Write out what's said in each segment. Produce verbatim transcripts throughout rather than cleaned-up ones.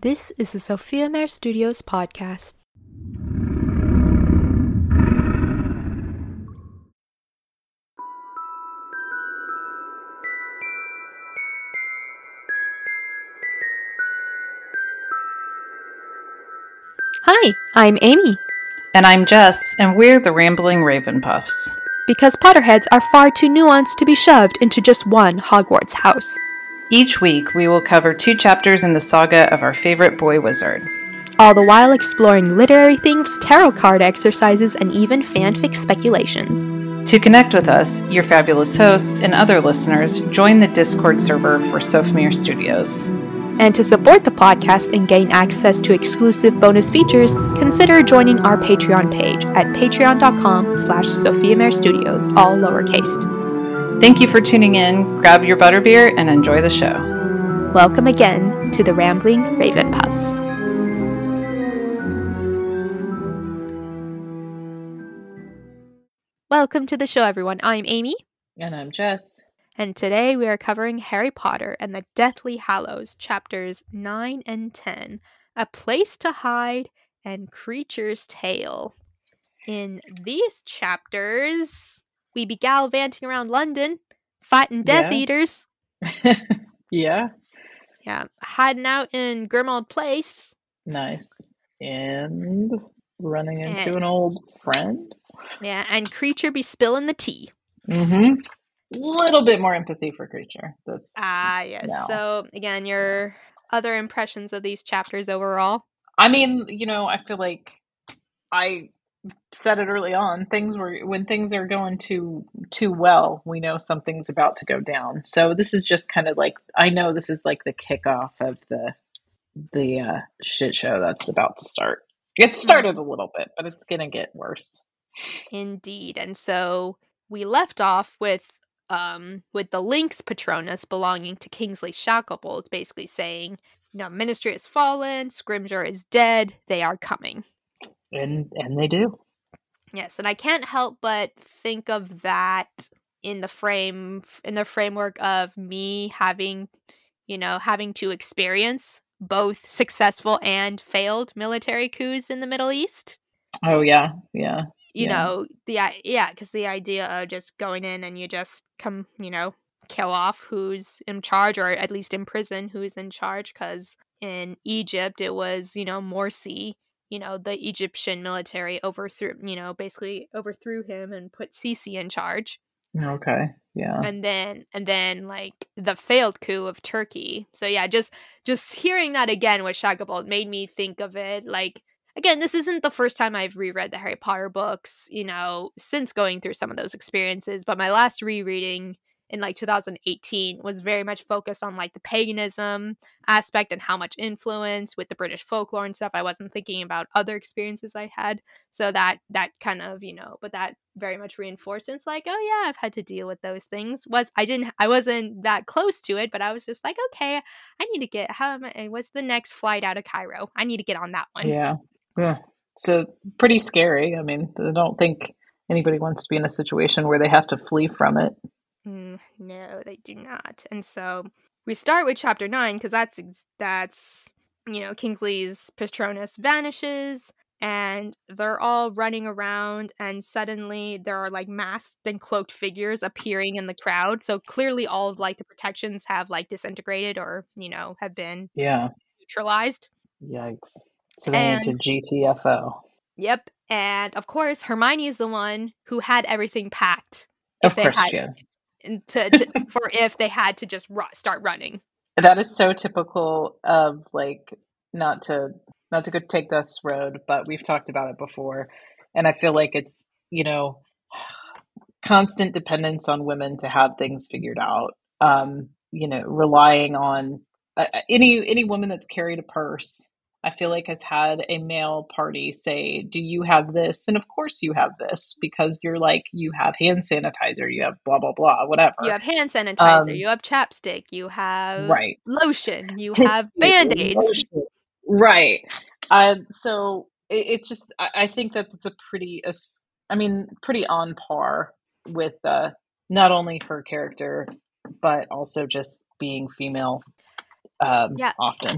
This is the Sophia Mare Studios podcast. Hi, I'm Amy. And I'm Jess, and we're the Rambling Ravenpuffs. Because Potterheads are far too nuanced to be shoved into just one Hogwarts house. Each week, we will cover two chapters in the saga of our favorite boy wizard. All the while exploring literary themes, tarot card exercises, and even fanfic speculations. To connect with us, your fabulous host, and other listeners, join the Discord server for Sophia Studios. And to support the podcast and gain access to exclusive bonus features, consider joining our Patreon page at patreon.com slash Sophia Mare Studios, all lowercase. Thank you for tuning in. Grab your butterbeer and enjoy the show. Welcome again to the Rambling Ravenpuffs. Welcome to the show, everyone. I'm Amy. And I'm Jess. And today we are covering Harry Potter and the Deathly Hallows, chapters nine and ten, A Place to Hide and Kreacher's Tale. In these chapters, we be gallivanting around London, fighting Death Yeah. Eaters. Yeah. Yeah, hiding out in Grimmauld Place. Nice. And running into And- an old friend. Yeah, and Kreacher be spilling the tea. Mm-hmm. Little bit more empathy for Kreacher. That's Ah, yes. no. So, again, your other impressions of these chapters overall? I mean, you know, I feel like I said it early on. Things were when things are going too too well, we know something's about to go down. So this is just kind of like I know this is like the kickoff of the the uh, shit show that's about to start. It started a little bit, but it's gonna get worse. Indeed. And so we left off with um with the Lynx Patronus belonging to Kingsley Shacklebolt basically saying, you know, Ministry has fallen, Scrimgeour is dead, they are coming. And and they do. Yes, and I can't help but think of that in the frame in the framework of me having, you know, having to experience both successful and failed military coups in the Middle East. Oh yeah, yeah. You Yeah. know, the i- yeah, because the idea of just going in and you just come, you know, kill off who's in charge, or at least imprison who's in charge. Because in Egypt, it was, you know, Morsi, you know, the Egyptian military overthrew, you know, basically overthrew him and put Sisi in charge. Okay. Yeah. And then, and then, like the failed coup of Turkey. So yeah, just just hearing that again with Shacklebolt made me think of it like. Again, this isn't the first time I've reread the Harry Potter books, you know, since going through some of those experiences. But my last rereading in like two thousand eighteen was very much focused on like the paganism aspect and how much influence with the British folklore and stuff. I wasn't thinking about other experiences I had. So that that kind of, you know, but that very much reinforced. And it's like, oh yeah, I've had to deal with those things. Was I didn't I wasn't that close to it, but I was just like, okay, I need to get how am I what's the next flight out of Cairo? I need to get on that one. Yeah. Yeah. So pretty scary. I mean, I don't think anybody wants to be in a situation where they have to flee from it. Mm, no, they do not. And so we start with chapter nine because that's ex- that's you know Kingsley's Patronus vanishes and they're all running around and suddenly there are like masked and cloaked figures appearing in the crowd. So clearly all of like the protections have like disintegrated or you know have been Yeah. neutralized. Yikes. So they need to And G T F O. yep, and of course Hermione is the one who had everything packed. If Of they course had she is. and to, to for if they had to just ru- start running. That is so typical of like not to not to go take this road, but we've talked about it before, and I feel like it's you know constant dependence on women to have things figured out. Um, you know, relying on uh, any any woman that's carried a purse. I feel like has had a male party say, "Do you have this?" And of course you have this because you're like you have hand sanitizer, you have blah blah blah, whatever. You have hand sanitizer, Um, you have chapstick, you have right. lotion, you have band-aids. Right. Uh, so it, it just, I, I think that it's a pretty, as- I mean, pretty on par with uh, not only her character, but also just being female um, Yeah. often.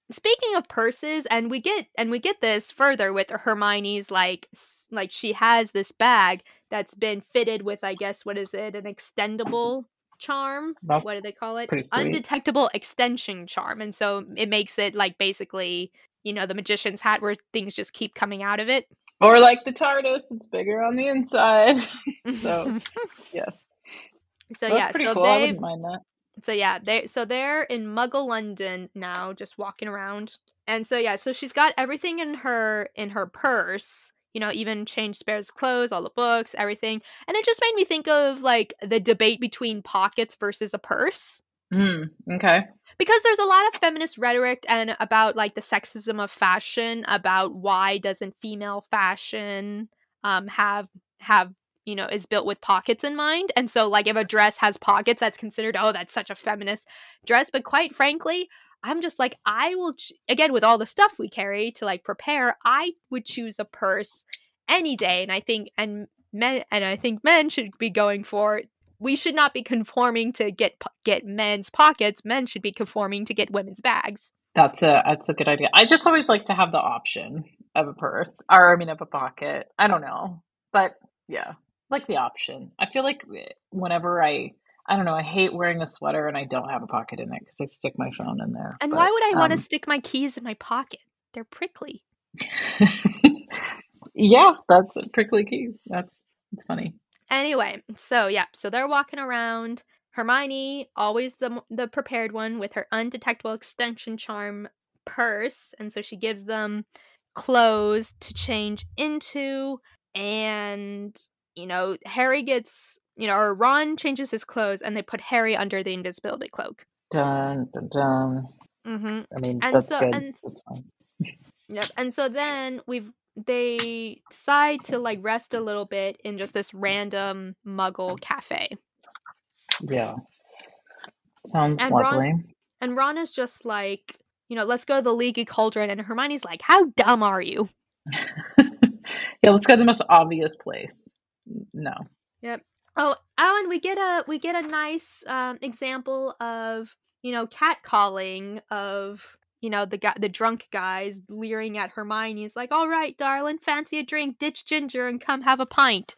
speaking of purses, and we get and we get this further with Hermione's like s- like she has this bag that's been fitted with, I guess, what is it, an extendable charm? What That's do they call it? pretty sweet. Undetectable extension charm. And so it makes it like basically, you know, the magician's hat where things just keep coming out of it. Or like the TARDIS, it's bigger on the inside. So, yes. So Well, that's yeah, pretty so cool. I they've wouldn't mind that. so yeah, they so they're in Muggle London now, just walking around. And so yeah, so she's got everything in her in her purse, you know, even changed spares of clothes, all the books, everything. And it just made me think of like the debate between pockets versus a purse. Mm, okay. Because there's a lot of feminist rhetoric and about like the sexism of fashion, about why doesn't female fashion um have have you know is built with pockets in mind. And so like if a dress has pockets, that's considered, oh, that's such a feminist dress. But quite frankly, I'm just like, I will ch- again, with all the stuff we carry to like prepare, I would choose a purse any day. And I think and men and I think men should be going for, we should not be conforming to get get men's pockets. Men should be conforming to get women's bags. That's a that's a good idea. I just always like to have the option of a purse, or I mean, of a pocket. I don't know, but yeah, like the option. I feel like whenever I, I don't know, I hate wearing a sweater and I don't have a pocket in it because I stick my phone in there. And why But would I want to um, stick my keys in my pocket? They're prickly. yeah, that's prickly keys. That's it's funny. Anyway, so yeah, so they're walking around. Hermione, always the the prepared one with her undetectable extension charm purse, and so she gives them clothes to change into. And you know, Harry gets, you know, or Ron changes his clothes, and they put Harry under the invisibility cloak. Dun dun dun. Mm-hmm. I mean, And that's so good. and That's fine. Yep. And so then we've they decide to like rest a little bit in just this random Muggle cafe. Yeah, sounds And Ron lovely. and Ron is just like, you know, let's go to the Leaky Cauldron, and Hermione's like, how dumb are you? Yeah, let's go to the most obvious place. No. Yep. Oh, oh, and we get a we get a nice um, example of, you know, catcalling of, you know, the guy the drunk guys leering at Hermione. He's like, all right, darling, fancy a drink, ditch Ginger and come have a pint.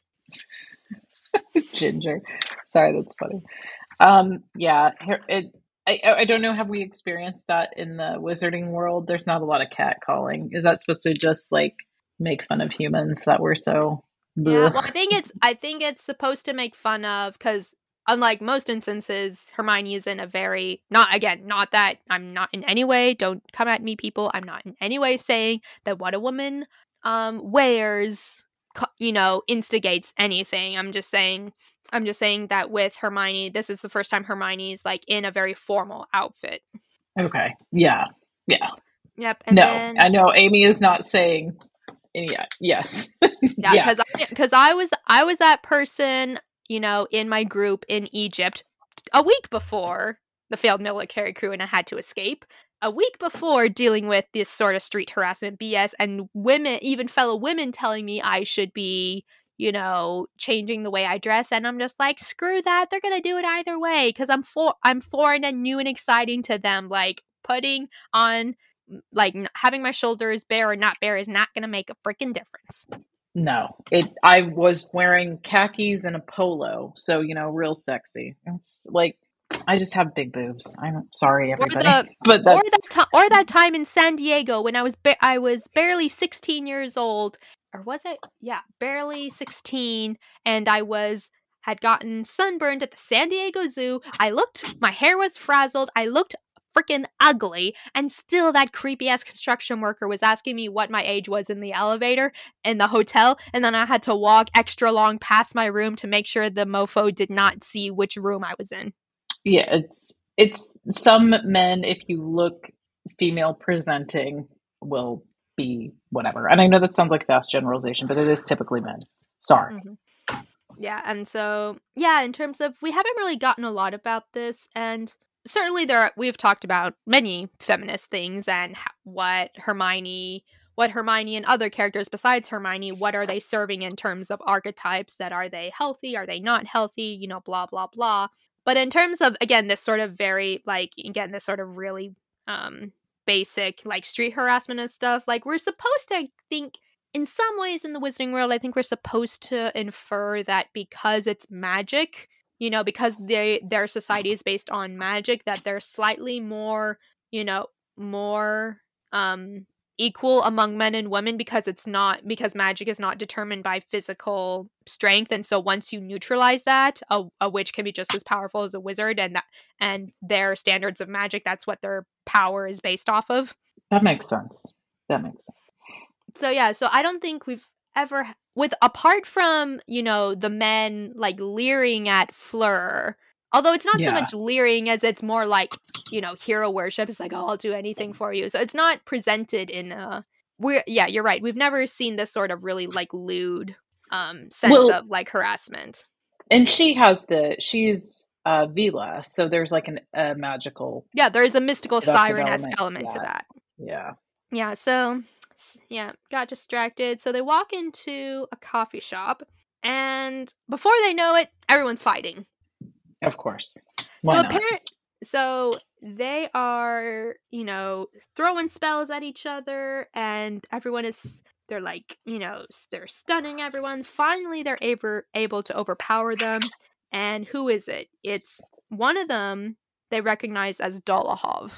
Ginger. Sorry, that's funny. Um, yeah, here- it. I I don't know. Have we experienced that in the wizarding world? There's not a lot of cat calling. Is that supposed to just like make fun of humans that we're so? Yeah, well, Blech? I think it's I think it's supposed to make fun of, because unlike most instances, Hermione is in a very, not again, not that I'm not in any way, don't come at me, people. I'm not in any way saying that what a woman um wears, co- you know, instigates anything. I'm just saying, I'm just saying that with Hermione, this is the first time Hermione's like in a very formal outfit. Okay. Yeah. Yeah. Yep, and No, then I know Amy is not saying. Yeah. Yes. yeah, Yeah. because because I, I was I was that person, you know, in my group in Egypt a week before the failed military crew and I had to escape. A week before dealing with this sort of street harassment B S, and women, even fellow women, telling me I should be, you know, changing the way I dress, and I'm just like, screw that. They're gonna do it either way because I'm for I'm foreign and new and exciting to them. Like putting on like n- having my shoulders bare or not bare is not gonna make a freaking difference. No. It. I was wearing khakis and a polo, so you know, real sexy. It's like I just have big boobs. I'm sorry, Or everybody, the but or that. that time or that time in San Diego when I was ba- I was barely sixteen years old, or was it? Yeah, barely sixteen, and I was had gotten sunburned at the San Diego Zoo. I looked My hair was frazzled. I looked freaking ugly, and still that creepy ass construction worker was asking me what my age was in the elevator in the hotel, and then I had to walk extra long past my room to make sure the mofo did not see which room I was in. Yeah, it's it's some men, if you look female presenting, will be whatever. And I know that sounds like fast generalization, but it is typically men. Sorry. Mm-hmm. Yeah, and so yeah, in terms of, we haven't really gotten a lot about this, and certainly there are, we've talked about many feminist things and ho- what Hermione what Hermione and other characters besides Hermione, what are they serving in terms of archetypes, that are they healthy, are they not healthy, you know, blah blah blah. But in terms of, again, this sort of very like, again, this sort of really um basic like street harassment and stuff. Like we're supposed to I think in some ways in the Wizarding world, I think we're supposed to infer that because it's magic, you know, because they their society is based on magic, that they're slightly more, you know, more um equal among men and women because it's not because magic is not determined by physical strength, and so once you neutralize that, a, a witch can be just as powerful as a wizard, and that and their standards of magic, that's what their power is based off of. That makes sense. That makes sense. So yeah, so I don't think we've ever with apart from, you know, the men like leering at Fleur. Although it's not Yeah. so much leering as it's more like, you know, hero worship. It's like, oh, I'll do anything for you. So it's not presented in a we're yeah, you're right. We've never seen this sort of really like lewd um sense Well, of like harassment. and she has the she's uh Vila, so there's like an a magical Yeah, there is a mystical seductive siren-esque element. element to Yeah. that. Yeah. Yeah, so s- yeah, got distracted. So they walk into a coffee shop, and before they know it, everyone's fighting. Of course. Why So not? apparent so they are, you know, throwing spells at each other, and everyone is they're like, you know, s- they're stunning everyone. Finally they're able able to overpower them. And who is it? It's one of them they recognize as Dolohov.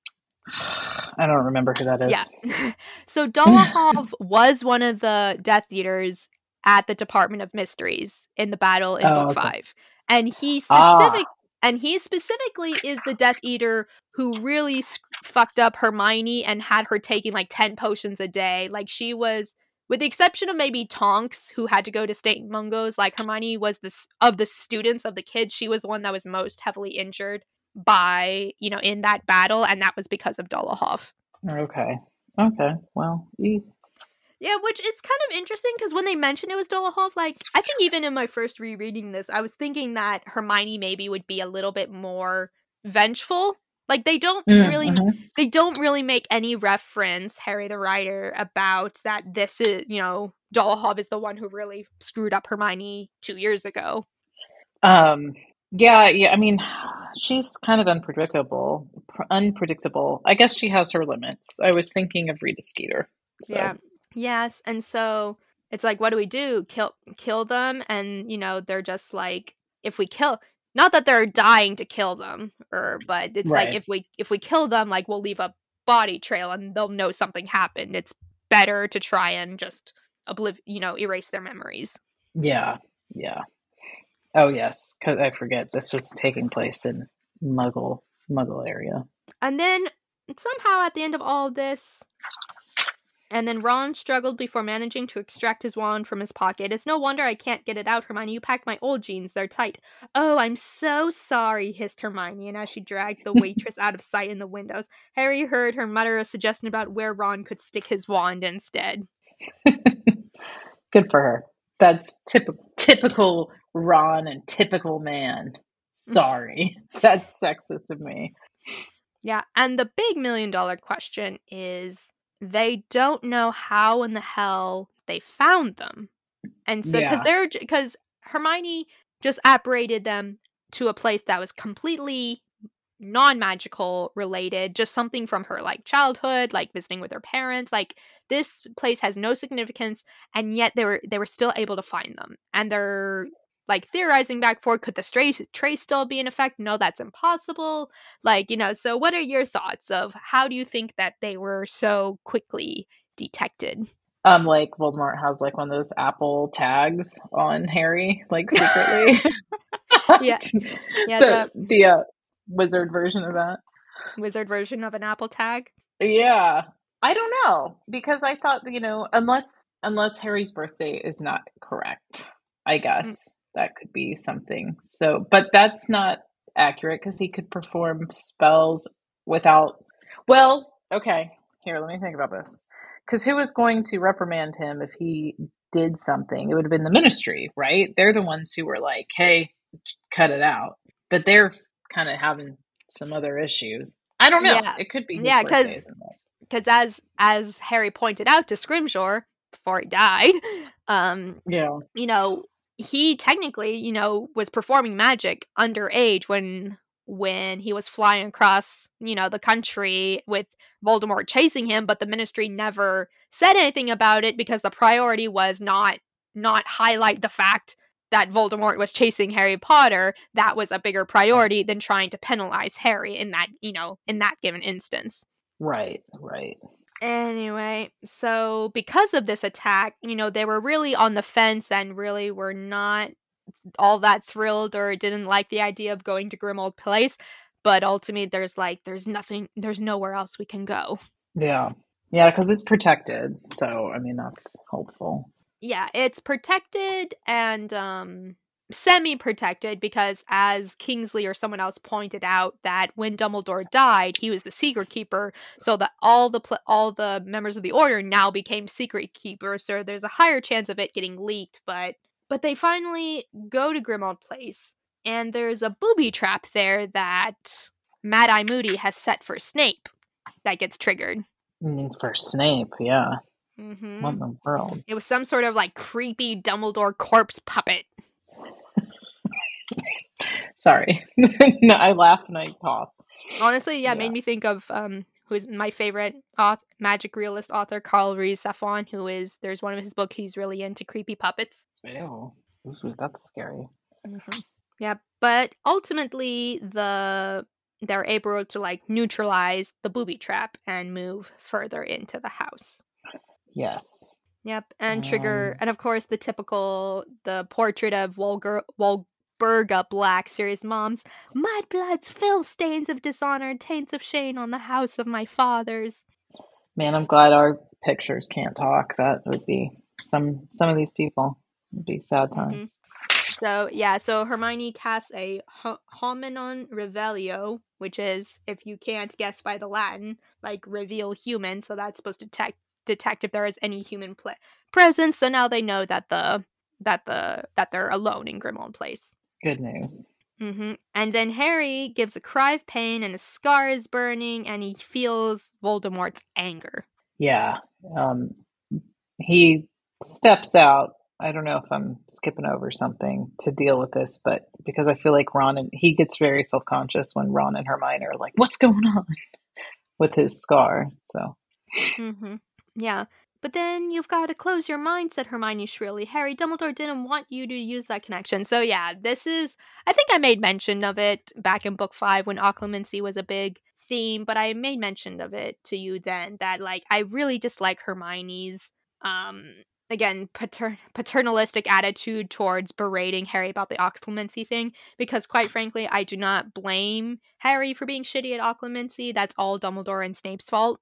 I don't remember who that is. Yeah. So Dolohov was one of the Death Eaters at the Department of Mysteries in the battle in Oh, book okay. five. And he Ah. specific and he specifically is the Death Eater who really sc- fucked up Hermione and had her taking like ten potions a day. Like she was, with the exception of maybe Tonks, who had to go to State Mungo's, like Hermione was this of the students of the kids, she was the one that was most heavily injured by, you know, in that battle, and that was because of Dolohov. Okay. Okay. Well, e- Yeah, which is kind of interesting because when they mentioned it was Dolohov, like I think even in my first rereading this, I was thinking that Hermione maybe would be a little bit more vengeful. Like they don't Mm, really, mhm. they don't really make any reference, Harry the writer, about that. This is, you know, Dolohov is the one who really screwed up Hermione two years ago. Um. Yeah. Yeah. I mean, she's kind of unpredictable. pr- Unpredictable. I guess she has her limits. I was thinking of Rita Skeeter. So. Yeah. Yes, and so it's like, what do we do? Kill kill them? And you know, they're just like, if we kill, not that they're dying to kill them, or but it's like Right. if we if we kill them, like we'll leave a body trail and they'll know something happened. It's better to try and just obliv you know, erase their memories. Yeah. Yeah. Oh yes, because I forget this is taking place in Muggle Muggle area. And then somehow at the end of all of this, and then Ron struggled before managing to extract his wand from his pocket. It's no wonder I can't get it out, Hermione. You packed my old jeans. They're tight. Oh, I'm so sorry, hissed Hermione, and as she dragged the waitress out of sight in the windows, Harry heard her mutter a suggestion about where Ron could stick his wand instead. Good for her. That's typical typical Ron and typical man. Sorry. That's sexist of me. Yeah, and the big million dollar question is they don't know how in the hell they found them. And so, because Yeah. they're, because Hermione just apparated them to a place that was completely non-magical related, just something from her like childhood, like visiting with her parents. Like this place has no significance, and yet they were they were still able to find them. And they're like theorizing back forth, could the stray trace still be in effect? No, that's impossible. Like, you know, so what are your thoughts of how do you think that they were so quickly detected? Um, like Voldemort has like one of those Apple tags on Harry, like secretly. Yeah. Yeah, the the the uh, wizard version of that. wizard version of an Apple tag. Yeah. I don't know because I thought, you know, unless unless Harry's birthday is not correct, I guess Mm. that could be something. So, but that's not accurate because he could perform spells without. Well, okay. Here, let me think about this. Because who was going to reprimand him if he did something? It would have been the Ministry, right? They're the ones who were like, "Hey, cut it out." But they're kind of having some other issues. I don't know. Yeah. It could be his Yeah, birthday, because isn't it? because as as Harry pointed out to Scrimgeour before he died, um, Yeah. you know, he technically, you know, was performing magic underage when when he was flying across, you know, the country with Voldemort chasing him, but the Ministry never said anything about it because the priority was not not highlight the fact that Voldemort was chasing Harry Potter. That was a bigger priority than trying to penalize Harry in that, you know, in that given instance. Right, right. Anyway, so because of this attack, you know, they were really on the fence and really were not all that thrilled or didn't like the idea of going to Grimmauld Place. But ultimately, there's like, there's nothing, there's nowhere else we can go. Yeah. Yeah, because it's protected. So, I mean, that's helpful. Yeah, it's protected and um semi-protected because, as Kingsley or someone else pointed out, that when Dumbledore died, he was the secret keeper, so that all the pl- all the members of the Order now became secret keepers. So there's a higher chance of it getting leaked. But but they finally go to Grimmauld Place, and there's a booby trap there that Mad Eye Moody has set for Snape that gets triggered. Mm, for Snape, yeah. Mm-hmm. What in the world? It was some sort of like creepy Dumbledore corpse puppet. Sorry. No, I laugh and I cough. Honestly, yeah, Yeah. it made me think of um who's my favorite author, magic realist author, Carl Rees Safon, who is, there's one of his books he's really into creepy puppets. Ew. Ooh, that's scary. Mm-hmm. Yeah, but ultimately the they're able to like neutralize the booby trap and move further into the house. Yes. Yep, and trigger, Um, and of course the typical, the portrait of Volger, Walburga Black, Sirius Moms. My blood's fill stains of dishonor, taints of shame on the house of my fathers. man, I'm glad our pictures can't talk. That would be some some of these people would be sad times. Mm-hmm. So yeah, so Hermione casts a ho- Hominon Revelio, which is, if you can't guess by the Latin, like reveal human. So that's supposed to detect detect if there is any human pl- presence. So now they know that the that the that they're alone in Grimmauld Place. Good news. Mm-hmm. And then Harry gives a cry of pain, and his scar is burning, and he feels Voldemort's anger. Yeah. Um, he steps out. I don't know if I'm skipping over something to deal with this, but because I feel like Ron and he gets very self-conscious when Ron and Hermione are like, "What's going on?" with his scar. So. Mm-hmm. Yeah. But then you've got to close your mind, said Hermione shrilly. Harry, Dumbledore didn't want you to use that connection. So yeah, this is, I think I made mention of it back in book five when occlumency was a big theme, but I made mention of it to you then that, like, I really dislike Hermione's, um, again, pater- paternalistic attitude towards berating Harry about the occlumency thing, because quite frankly, I do not blame Harry for being shitty at occlumency. That's all Dumbledore and Snape's fault.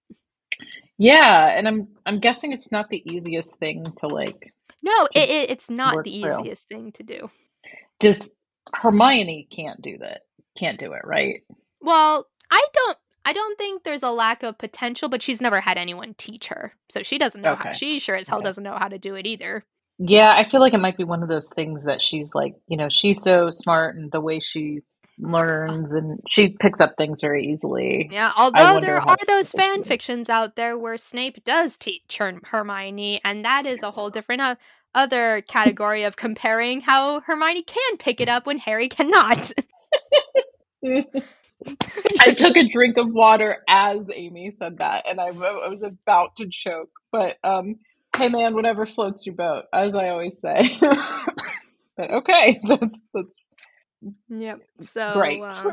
Yeah, and I'm I'm guessing it's not the easiest thing to like. No, to, it, it it's not work the through. easiest thing to do. Just Hermione can't do that. Can't do it, right? Well, I don't I don't think there's a lack of potential, but she's never had anyone teach her. So she doesn't know Okay. how. She sure as hell Okay. doesn't know how to do it either. Yeah, I feel like it might be one of those things that she's like, you know, she's so smart and the way she learns and she picks up things very easily. Yeah, I although wonder there how are those skillful she fan is. fictions out there where Snape does teach Her- Hermione, and that is a whole different uh, other category of comparing how Hermione can pick it up when Harry cannot. I took a drink of water as Amy said that, and I, I was about to choke. But um, hey, man, whatever floats your boat, as I always say. But okay, that's that's Yep. So, great. uh,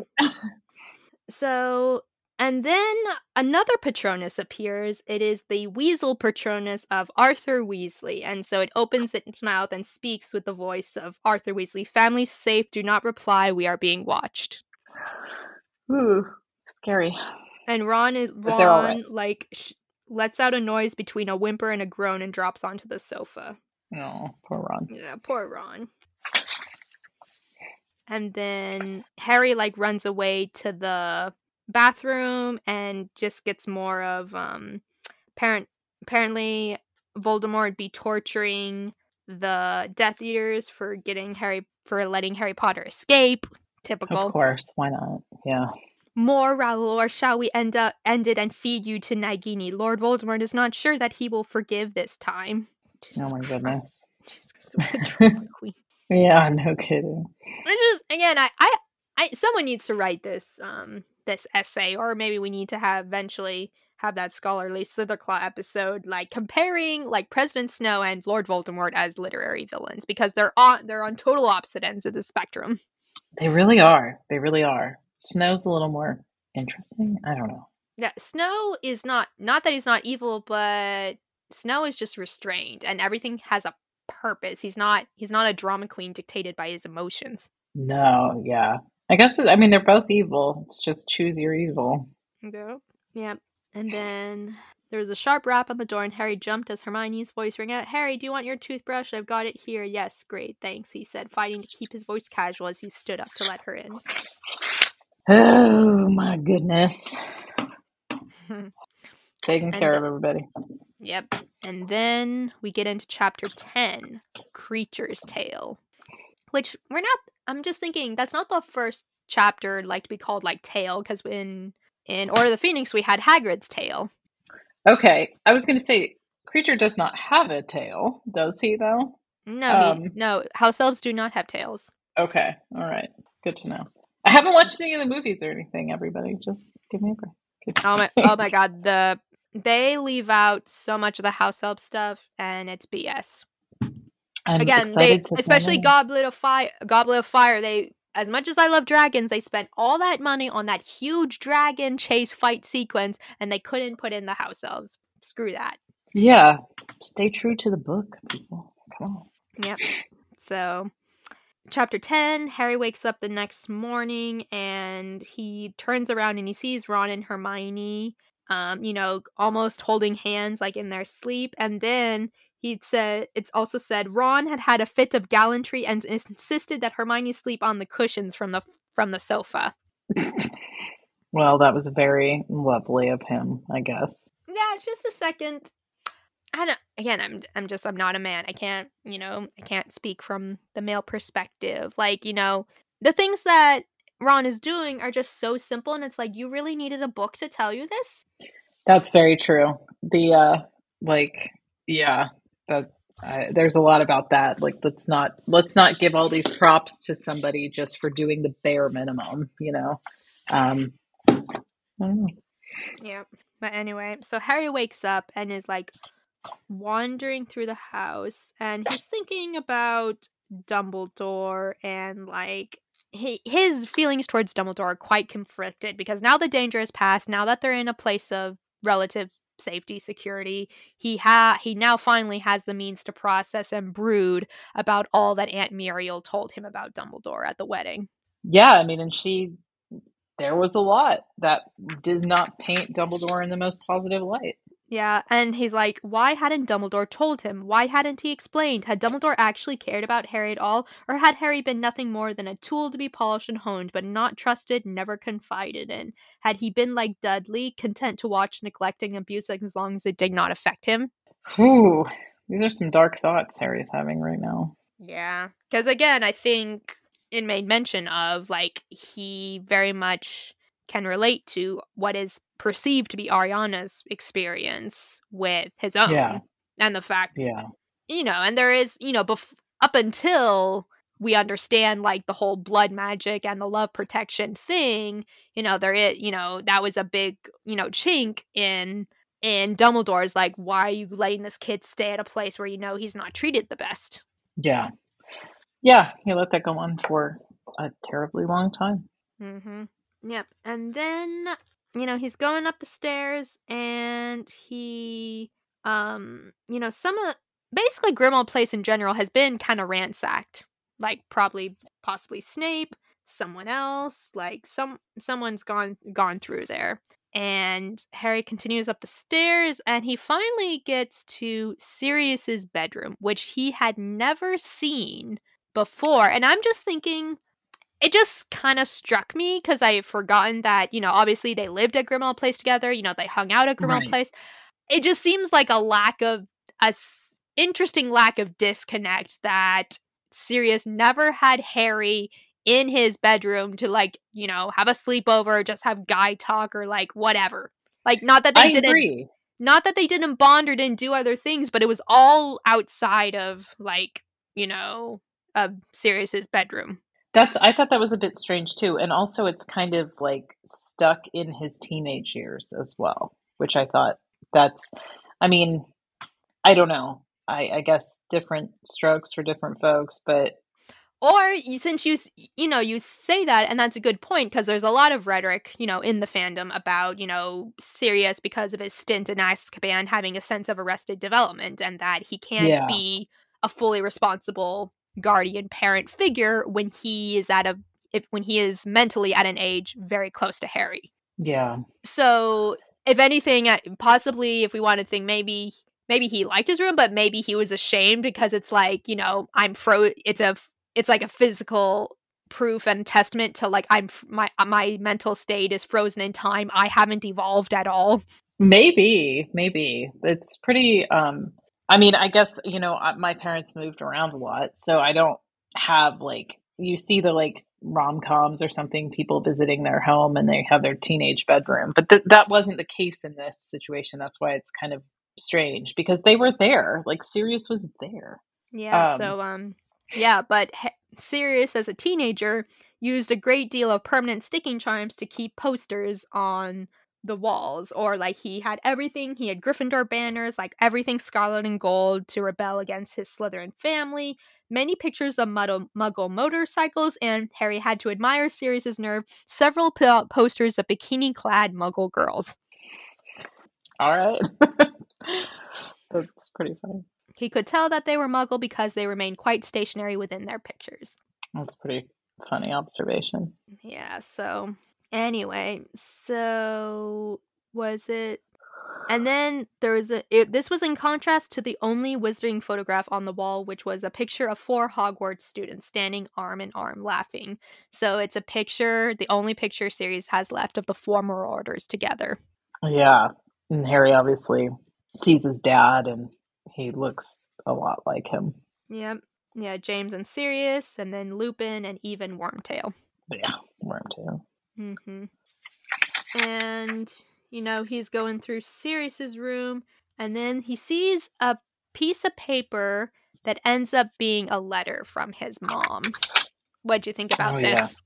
so, and then another Patronus appears. It is the Weasel Patronus of Arthur Weasley, and so it opens its mouth and speaks with the voice of Arthur Weasley. Family safe. Do not reply. We are being watched. Ooh, scary. And Ron, is, But they're all Ron, right. like sh- lets out a noise between a whimper and a groan and drops onto the sofa. Oh, poor Ron. Yeah, poor Ron. And then Harry like runs away to the bathroom and just gets more of um parent apparently Voldemort be torturing the Death Eaters for getting Harry for letting Harry Potter escape. Typical. Of course, why not? Yeah. More, Raoul, or shall we end up end it and feed you to Nagini? Lord Voldemort is not sure that he will forgive this time. Jesus Oh my Christ. goodness. Jesus Christ, what a drama queen. Yeah, no kidding. I just again, I, I I someone needs to write this um this essay, or maybe we need to have eventually have that scholarly Slitherclaw episode, like comparing like President Snow and Lord Voldemort as literary villains, because they're on they're on total opposite ends of the spectrum. They really are. They really are. Snow's a little more interesting. I don't know. Yeah, Snow is not not that he's not evil, but Snow is just restrained, and everything has a purpose. He's not he's not a drama queen dictated by his emotions. No, yeah. I guess, I mean, they're both evil. It's just choose your evil. Yep. Yep. And then there was a sharp rap on the door, and Harry jumped as Hermione's voice rang out. "Harry, do you want your toothbrush? I've got it here." "Yes, great, thanks," he said, fighting to keep his voice casual as he stood up to let her in. Oh, my goodness. Taking care then, of everybody. Yep. And then we get into chapter ten, Creature's Tale. Which, we're not, I'm just thinking, that's not the first chapter, like, to be called, like, Tale, because in, in Order of the Phoenix, we had Hagrid's Tale. Okay, I was going to say, Creature does not have a tail, does he, though? No, Um, he, no, house elves do not have tails. Okay, all right. Good to know. I haven't watched any of the movies or anything, everybody. Just give me a break. Good. Oh my, oh my god, the they leave out so much of the house elf stuff, and it's B S. I'm Again, they excited to especially find out. Goblet of Fire. Goblet of Fire. They, as much as I love dragons, they spent all that money on that huge dragon chase fight sequence, and they couldn't put in the house elves. Screw that. Yeah, stay true to the book, people. Come on. Yep. So, chapter ten, Harry wakes up the next morning, and he turns around and he sees Ron and Hermione, um, you know, almost holding hands, like in their sleep, and then he'd said, it's also said, Ron had had a fit of gallantry and insisted that Hermione sleep on the cushions from the from the sofa. Well, that was very lovely of him, I guess. Yeah, it's just a second. I don't, again, I'm I'm just I'm not a man. I can't, you know, I can't speak from the male perspective. Like, you know, the things that Ron is doing are just so simple, and it's like, you really needed a book to tell you this? That's very true. The uh like yeah, that uh, there's a lot about that. Like, let's not let's not give all these props to somebody just for doing the bare minimum, you know. Um I don't know. Yeah. But anyway, so Harry wakes up and is like wandering through the house, and he's thinking about Dumbledore, and like he, his feelings towards Dumbledore are quite conflicted, because now the danger has passed, now that they're in a place of relative safety, security, he ha he now finally has the means to process and brood about all that Aunt Muriel told him about Dumbledore at the wedding. Yeah, I mean, and she there was a lot that did not paint Dumbledore in the most positive light. Yeah, and he's like, why hadn't Dumbledore told him? Why hadn't he explained? Had Dumbledore actually cared about Harry at all? Or had Harry been nothing more than a tool to be polished and honed, but not trusted, never confided in? Had he been like Dudley, content to watch neglect and abuse as long as it did not affect him? Whew, these are some dark thoughts Harry's having right now. Yeah, because again, I think it made mention of, like, he very much can relate to what is perceived to be Ariana's experience with his own. Yeah. And the fact, Yeah. you know, and there is, you know, bef- up until we understand, like, the whole blood magic and the love protection thing, you know, there is, you know, that was a big, you know, chink in in Dumbledore's, like, why are you letting this kid stay at a place where you know he's not treated the best? Yeah. Yeah, he let that go on for a terribly long time. Mm-hmm. Yep. And then, you know, he's going up the stairs, and he, um, you know, some of, basically Grimmauld Place in general has been kind of ransacked. Like, probably, possibly Snape, someone else, like, some someone's gone gone through there. And Harry continues up the stairs, and he finally gets to Sirius's bedroom, which he had never seen before. And I'm just thinking, it just kind of struck me, because I had forgotten that, you know, obviously they lived at Grimmauld Place together, you know, they hung out at Grimmauld Right. Place. It just seems like a lack of, a s- interesting lack of disconnect that Sirius never had Harry in his bedroom to, like, you know, have a sleepover, just have guy talk, or like whatever. Like, not that they I didn't agree. not that they didn't bond or didn't do other things, but it was all outside of, like, you know, of Sirius's bedroom. That's I thought that was a bit strange too, and also it's kind of like stuck in his teenage years as well, which I thought that's I mean, I don't know. I I guess different strokes for different folks, but Or you since you s you know, you say that, and that's a good point because there's a lot of rhetoric, you know, in the fandom about, you know, Sirius because of his stint in Azkaban having a sense of arrested development and that he can't yeah, be a fully responsible guardian parent figure when he is at a if when he is mentally at an age very close to Harry. yeah, So, if anything, uh, possibly if we wanna think maybe maybe he liked his room, but maybe he was ashamed because it's like, you know, I'm fro it's a f it's like a physical proof and testament to, like, I'm f my uh, my mental state is frozen in time, I haven't evolved at all. maybe, maybe. It's pretty, um I mean, I guess, you know, uh, my parents moved around a lot, so I don't have, like you see the, like, rom-coms or something, people visiting their home and they have their teenage bedroom, but th that wasn't the case in this situation, that's why it's kind of strange because they were there, like, Sirius was there. Yeah, Um, so, um yeah, but H Sirius, as a teenager, used a great deal of permanent sticking charms to keep posters on the walls, or, like, he had everything he had Gryffindor banners, like, everything scarlet and gold to rebel against his Slytherin family, many pictures of muddle Muggle motorcycles, and Harry had to admire Sirius's nerve, several po posters of bikini-clad Muggle girls. alright. That's pretty funny. He could tell that they were Muggle because they remained quite stationary within their pictures. That's pretty funny observation. Yeah, so anyway, so was it and then there was a it, this was in contrast to the only wizarding photograph on the wall, which was a picture of four Hogwarts students standing arm in arm laughing. So it's a picture, the only picture series has left of the four Marauders together. Yeah, and Harry obviously sees his dad, and he looks a lot like him. Yep. Yeah, James and Sirius, and then Lupin and even Wormtail. But yeah, Wormtail. Mm-hmm. And you know he's going through Sirius's room, and then he sees a piece of paper that ends up being a letter from his mom. What'd you think Oh about yeah. this?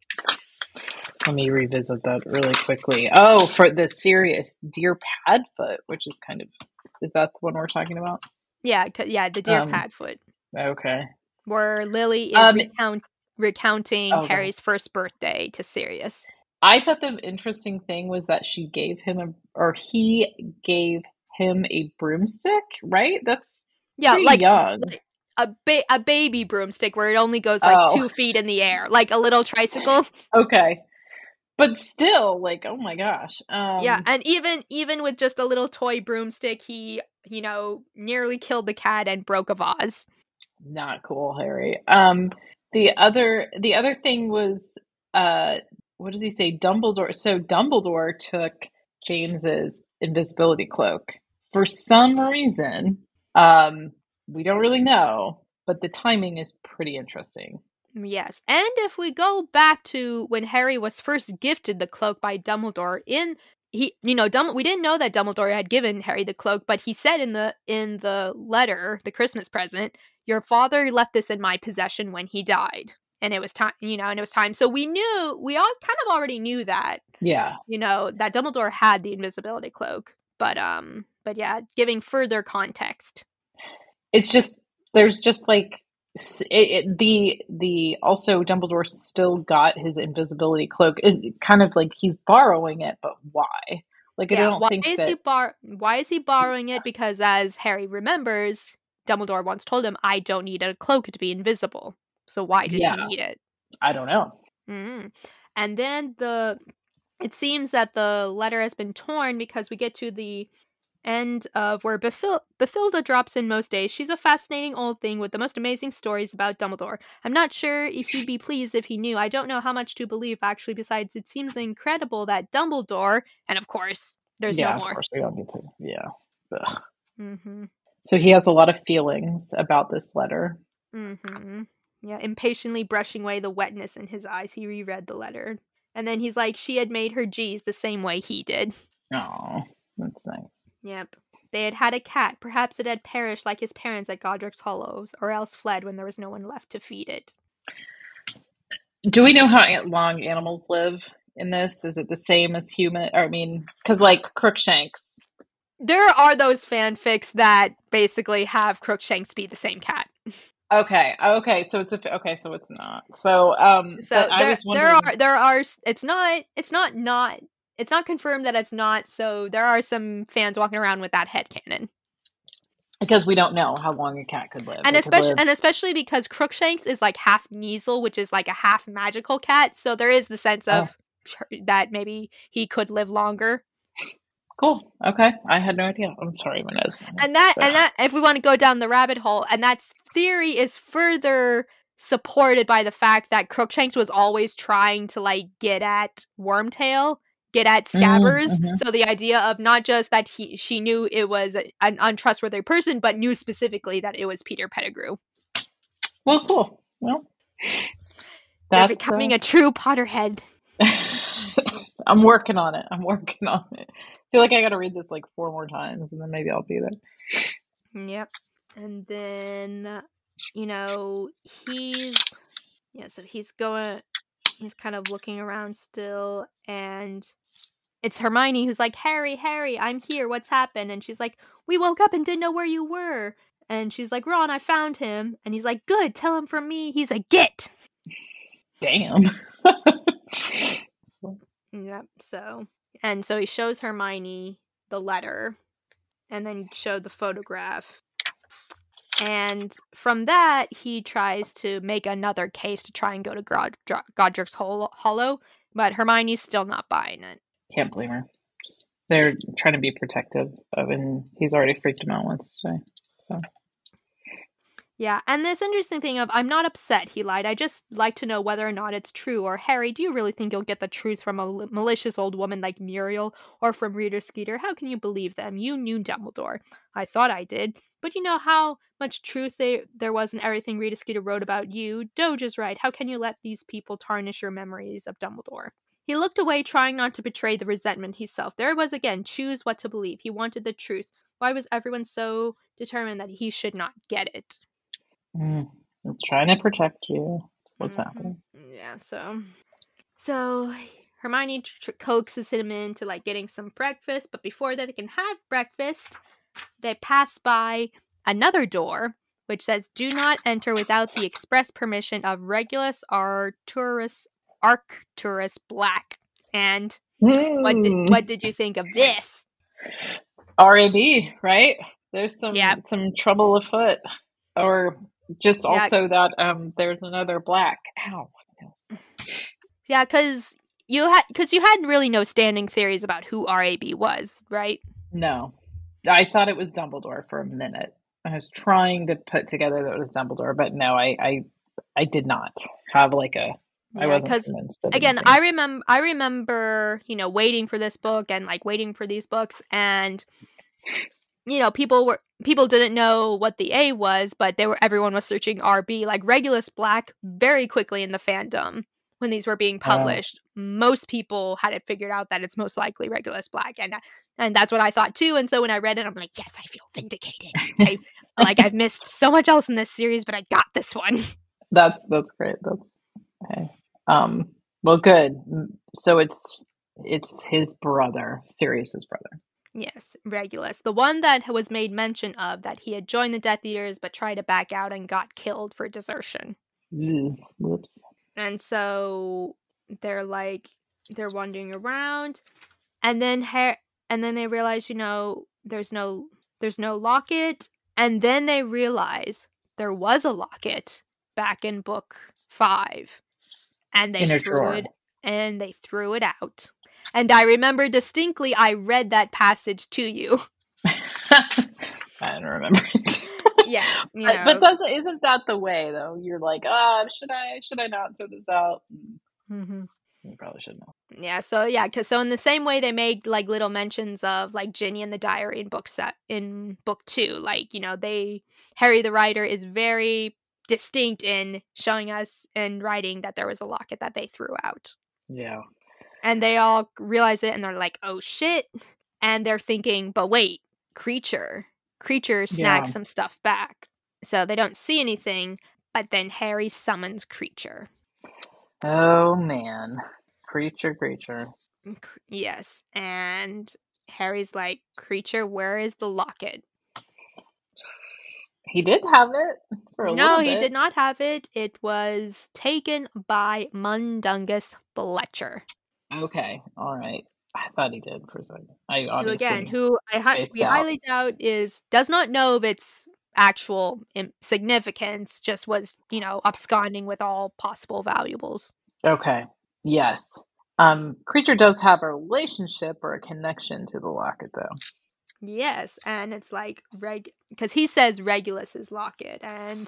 Let me revisit that really quickly. Oh, for the Sirius Dear Padfoot, which is kind of is that the one we're talking about? Yeah, c- yeah, the Dear Um, Padfoot, okay. where Lily is Um, recount recounting oh, go ahead. Harry's first birthday to Sirius. I thought the interesting thing was that she gave him a, or he gave him a broomstick, right? That's Yeah, pretty like young. like a ba- a baby broomstick where it only goes like Oh, two feet in the air, like a little tricycle. okay. But still, like, oh my gosh. Yeah, Um, and even even with just a little toy broomstick, he, you know, nearly killed the cat and broke a vase. not cool, Harry. Um, the other the other thing was uh what does he say? Dumbledore. So Dumbledore took James's invisibility cloak for some reason. Um, we don't really know, but the timing is pretty interesting. Yes, and if we go back to when Harry was first gifted the cloak by Dumbledore, in he, you know, Dum- we didn't know that Dumbledore had given Harry the cloak, but he said in the in the letter, the Christmas present, your father left this in my possession when he died, and it was time, you know, and it was time. So we knew, we all kind of already knew that, Yeah. you know, that Dumbledore had the invisibility cloak, but um, but yeah, giving further context. It's just there's just like s- it, it, the the also Dumbledore still got his invisibility cloak is kind of like he's borrowing it, but why? Like I Yeah, don't why think is he that bar why is he borrowing it? Because as Harry remembers, Dumbledore once told him, "I don't need a cloak to be invisible." So why did he yeah, need it? I don't know. Mm. And then the it seems that the letter has been torn because we get to the end of where Befil- Bethilda drops in most days. She's a fascinating old thing with the most amazing stories about Dumbledore. I'm not sure if he'd be pleased if he knew. I don't know how much to believe, actually, besides it seems incredible that Dumbledore, and of course, there's no Yeah, of more. course we don't need to. Yeah. Ugh. Mm-hmm. So he has a lot of feelings about this letter. Mm-hmm. Yeah, impatiently brushing away the wetness in his eyes, he reread the letter. And then he's like, she had made her G's the same way he did. Oh, that's nice. Yep. They had had a cat. Perhaps it had perished like his parents at Godric's Hollows, or else fled when there was no one left to feed it. Do we know how an- long animals live in this? Is it the same as human? Or, I mean, because like Crookshanks. There are those fanfics that basically have Crookshanks be the same cat. Okay, okay, so it's a okay, so it's not. So, um, So but I there was there wondering. are there are it's not it's not not it's not confirmed that it's not. So there are some fans walking around with that headcanon. Because we don't know how long a cat could live. And It could especially live. and especially because Crookshanks is like half Kneasel, which is like a half magical cat. So there is the sense Oh, of that maybe he could live longer. cool. Okay, I had no idea. I'm sorry, my nose. And that Ugh. and that if we want to go down the rabbit hole, and that theory is further supported by the fact that Crookshanks was always trying to like get at Wormtail, get at Mm, Scabbers. mhm. So the idea of not just that he she knew it was a, an untrustworthy person, but knew specifically that it was Peter Pettigrew. Well, cool. Well, You're that's. Uh... becoming a true Potterhead. I'm working on it. I'm working on it. I feel like I got to read this like four more times, and then maybe I'll be there. Yep. And then, you know, he's yeah. So he's going. He's kind of looking around still, and it's Hermione who's like, Harry, Harry, I'm here. What's happened? And she's like, we woke up and didn't know where you were. And she's like, Ron, I found him. And he's like, good, tell him from me. He's a git. Damn. Yep. So, and so he shows Hermione the letter, and then showed the photograph. And from that, he tries to make another case to try and go to God- Godric's Hollow, but Hermione's still not buying it. Can't blame her. Just, they're trying to be protective of, and he's already freaked him out once today. So. Yeah, and this interesting thing of, I'm not upset he lied, I just like to know whether or not it's true, or Harry, do you really think you'll get the truth from a malicious old woman like Muriel, or from Rita Skeeter? How can you believe them? You knew Dumbledore. I thought I did, but you know how much truth they, there was in everything Rita Skeeter wrote about you? Doge is right, how can you let these people tarnish your memories of Dumbledore? He looked away, trying not to betray the resentment he felt. There it was again, choose what to believe. He wanted the truth. Why was everyone so determined that he should not get it? Mm, I'm trying to protect you. That's what's mm-hmm. happening. Yeah, so so Hermione tr- coaxes him into like getting some breakfast, but before that they can have breakfast, they pass by another door which says, "Do not enter without the express permission of Regulus Arcturus Arcturus Black." And mm. what did what did you think of this? R A B, right? There's some yep. some trouble afoot, or just yeah. also that um there's another black. Ow. Yeah, because you had because you had really no standing theories about who R A B was, right? No, I thought it was Dumbledore for a minute. I was trying to put together that it was Dumbledore, but no, I I, I did not have like a. Yeah, I wasn't convinced of again, anything. I remember I remember, you know, waiting for this book and like waiting for these books, and you know, people were people didn't know what the A was, but they were everyone was searching R B, like Regulus Black, very quickly in the fandom when these were being published. Uh, most people had it figured out that it's most likely Regulus Black, and and that's what I thought too. And so when I read it, I'm like, yes, I feel vindicated. I, like I've missed so much else in this series, but I got this one. That's that's great. That's okay. Um, well, good. So it's it's his brother, Sirius's brother. Yes, Regulus, the one that was made mention of, that he had joined the Death Eaters but tried to back out and got killed for desertion. Mm, whoops. And so they're like they're wandering around, and then ha- and then they realize, you know, there's no there's no locket, and then they realize there was a locket back in book five. And they in a threw drawer. it and they threw it out. And I remember distinctly I read that passage to you. I don't remember it. Yeah, you know. But doesn't isn't that the way though? You're like, ah, oh, should I should I not throw this out? Mm-hmm. You probably should know. Yeah, so yeah, because so in the same way they made like little mentions of like Ginny and the diary in book set in book two, like, you know, they Harry the writer is very distinct in showing us in writing that there was a locket that they threw out. Yeah. And they all realize it and they're like, oh shit. And they're thinking, but wait, Creature. Creature snagged yeah. some stuff back. So they don't see anything, but then Harry summons Creature. Oh man. Creature, creature. Cr- Yes, and Harry's like, "Creature, where is the locket?" He did have it for a No, little he bit. did not have it. It was taken by Mundungus Fletcher. Okay, all right. I thought he did for a second. I Who again, obviously who I hi- spaced we out. highly doubt is does not know of its actual im- significance. Just was, you know, absconding with all possible valuables. Okay. Yes. Um, creature does have a relationship or a connection to the locket, though. Yes, and it's like reg because he says Regulus's locket, and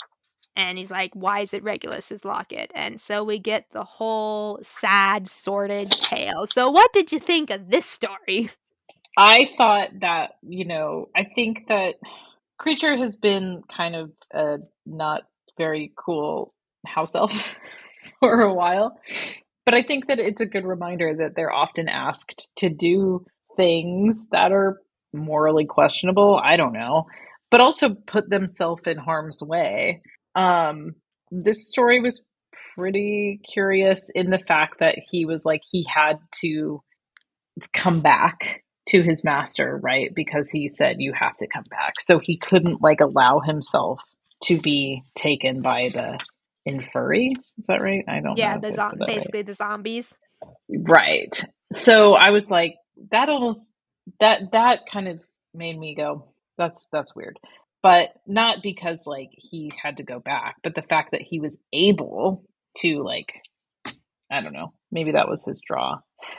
and he's like, "Why is it Regulus's locket?" And so we get the whole sad, sordid tale. So, what did you think of this story? I thought that, you know, I think that creature has been kind of a not very cool house elf for a while. But I think that it's a good reminder that they're often asked to do things that are morally questionable. I don't know, but also put themselves in harm's way. Um, this story was pretty curious in the fact that he was like, he had to come back to his master, right? Because he said, you have to come back. So he couldn't like allow himself to be taken by the Inferi. Is that right? I don't Yeah, know if the I said zo- that right. basically the zombies. Right. So I was like, that almost that that kind of made me go, that's that's weird. But not because like he had to go back, but the fact that he was able to like, I don't know, maybe that was his draw.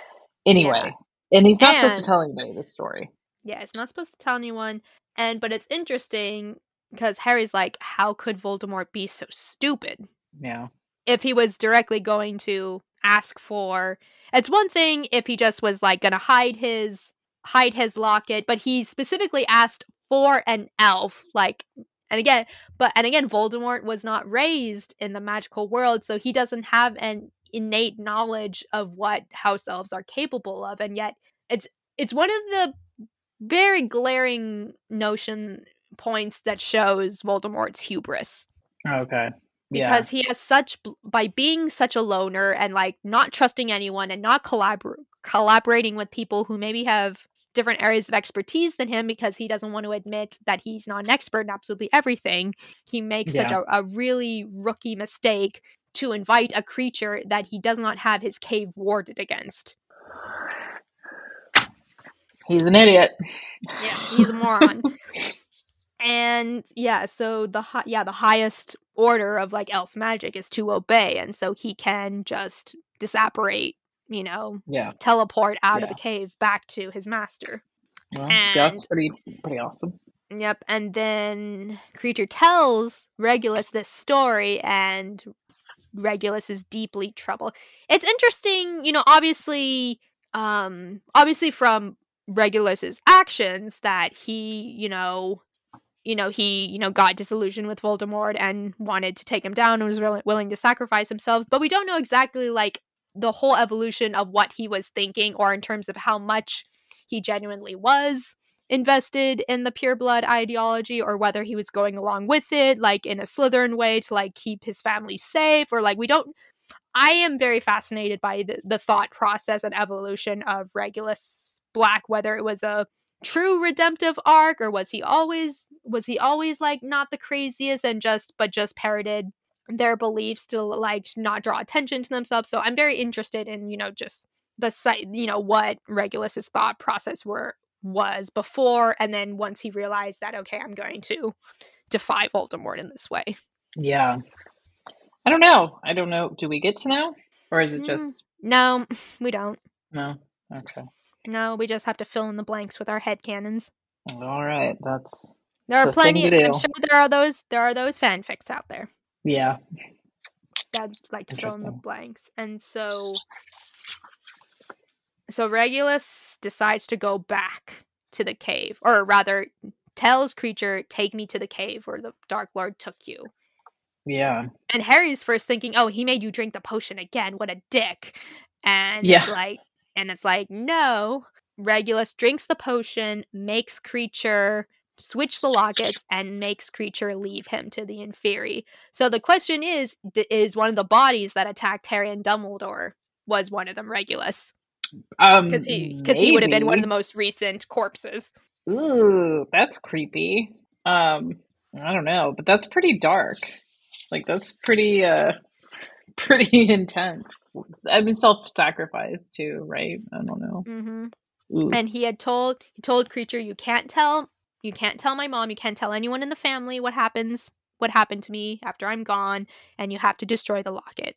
Yeah, Anyway, and he's not supposed to and tell anybody this story. yeah, it's not supposed to tell anyone. And but it's interesting because Harry's like, "How could Voldemort be so stupid?" Yeah. If he was directly going to ask for it's one thing if he just was like gonna hide his hide his locket, but he specifically asked for an elf, like and again but and again Voldemort was not raised in the magical world, so he doesn't have an innate knowledge of what house elves are capable of, and yet it's it's one of the very glaring notion points that shows Voldemort's hubris Okay. Yeah. because he has such bl- by being such a loner and like not trusting anyone and not collabor- collaborating with people who maybe have different areas of expertise than him because he doesn't want to admit that he's not an expert in absolutely everything. He makes such Yeah. a, a really rookie mistake to invite a creature that he does not have his cave warded against. He's an idiot. Yeah, he's a moron. And yeah, so the hi- yeah the highest order of like elf magic is to obey, and so he can just disapparate, you know, Yeah. teleport out of the Yeah. cave back to his master. Well, that's And pretty pretty awesome. yep, and then Creature tells Regulus this story, and Regulus is deeply troubled. It's interesting, you know, obviously, um, obviously from Regulus's actions that he, you know, you know, he, you know, got disillusioned with Voldemort and wanted to take him down and was really willing to sacrifice himself. But we don't know exactly like the whole evolution of what he was thinking or in terms of how much he genuinely was invested in the pureblood ideology or whether he was going along with it like in a Slytherin way to like keep his family safe or like we don't I am very fascinated by the, the thought process and evolution of Regulus Black, whether it was a true redemptive arc or was he always was he always like not the craziest and just but just parroted their beliefs to like not draw attention to themselves. So I'm very interested in, you know, just the site, you know, what Regulus's thought process were was before and then once he realized that okay, I'm going to defy Voldemort in this way. Yeah. I don't know. I don't know. Do we get to know? Or is it Mm, just no, we don't. no? Okay. No, we just have to fill in the blanks with our head cannons. All right. That's There it's are a thing plenty. to I'm do. sure there are those. There are those fanfics out there Yeah. that like to fill in the Interesting. blanks, and so, so Regulus decides to go back to the cave, or rather, tells Creature, "Take me to the cave where the Dark Lord took you." Yeah. And Harry's first thinking, "Oh, he made you drink the potion again. What a dick!" And it's Yeah. like, and it's like, no. Regulus drinks the potion, makes Creature switch the lockets and makes Kreacher leave him to the Inferi. So the question is, d- is one of the bodies that attacked Harry and Dumbledore, was one of them Regulus? Um, Because he, because he would have been one of the maybe. most recent corpses. Ooh, that's creepy. Um, I don't know, but that's pretty dark. Like that's pretty uh pretty intense. I mean, self-sacrifice too, right? I don't know. Mm-hmm. Ooh. And he had told he told Kreacher, you can't tell you can't tell my mom, you can't tell anyone in the family what happens what happened to me after I'm gone, and you have to destroy the locket.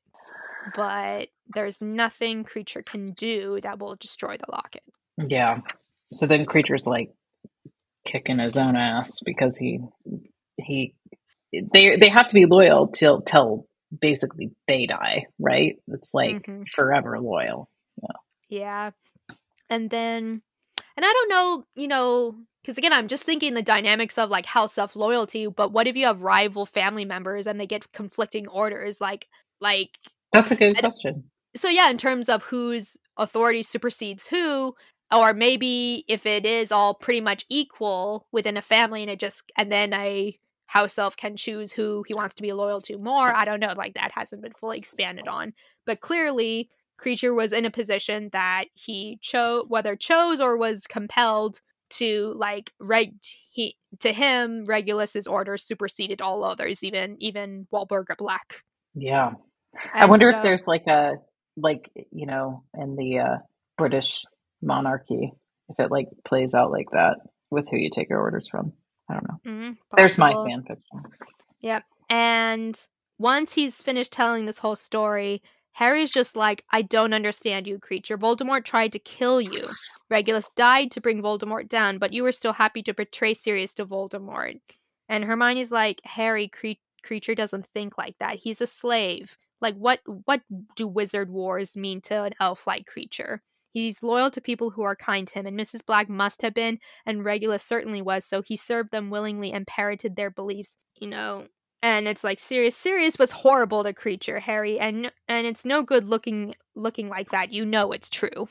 But there's nothing Kreacher can do that will destroy the locket. Yeah. So then Creature's like kicking his own ass because he he they they have to be loyal till till basically they die, right? It's like Mm-hmm. forever loyal. Yeah. And then, and I don't know, you know, because again, I'm just thinking the dynamics of like house self loyalty, but what if you have rival family members and they get conflicting orders? Like, like, That's a good I don't- question. so yeah, in terms of whose authority supersedes who, or maybe if it is all pretty much equal within a family and it just, and then a house elf can choose who he wants to be loyal to more. I don't know, like that hasn't been fully expanded on. But clearly, Kreacher was in a position that he chose, whether chose or was compelled to, like, reg he to him, Regulus's orders superseded all others, even even Walburga Black. Yeah. I And wonder if so, there's like a like you know in the uh, British monarchy if it like plays out like that with who you take your orders from. I don't know. mm, There's my possible. fan fiction. Yep. And once he's finished telling this whole story, Harry's just like, I don't understand you, Kreacher. Voldemort tried to kill you. Regulus died to bring Voldemort down, but you were still happy to betray Sirius to Voldemort. And Hermione's like, Harry, Cre- Kreacher doesn't think like that. He's a slave. Like, what what do wizard wars mean to an elf-like creature? He's loyal to people who are kind to him, and Missus Black must have been, and Regulus certainly was, so he served them willingly and parroted their beliefs, you know. And it's like Sirius Sirius was horrible to Kreacher, Harry, and and it's no good looking looking like that. You know it's true.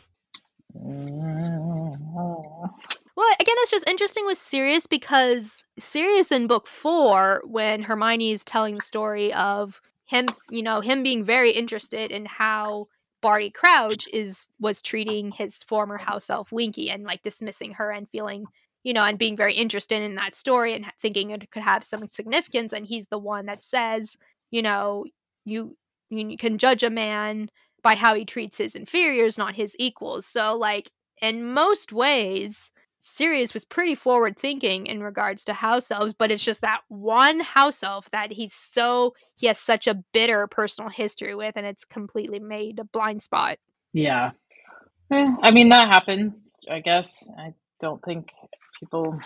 Well, again, it's just interesting with Sirius because Sirius in book four, when Hermione is telling the story of him, you know, him being very interested in how Barty Crouch is was treating his former house elf Winky and like dismissing her and feeling, you know, and being very interested in that story and thinking it could have some significance. And he's the one that says, you know, you you can judge a man by how he treats his inferiors, not his equals. So, like, in most ways, Sirius was pretty forward thinking in regards to house elves, but it's just that one house elf that he's so he has such a bitter personal history with, and it's completely made a blind spot. Yeah. Eh, I mean, that happens, I guess. I don't think people,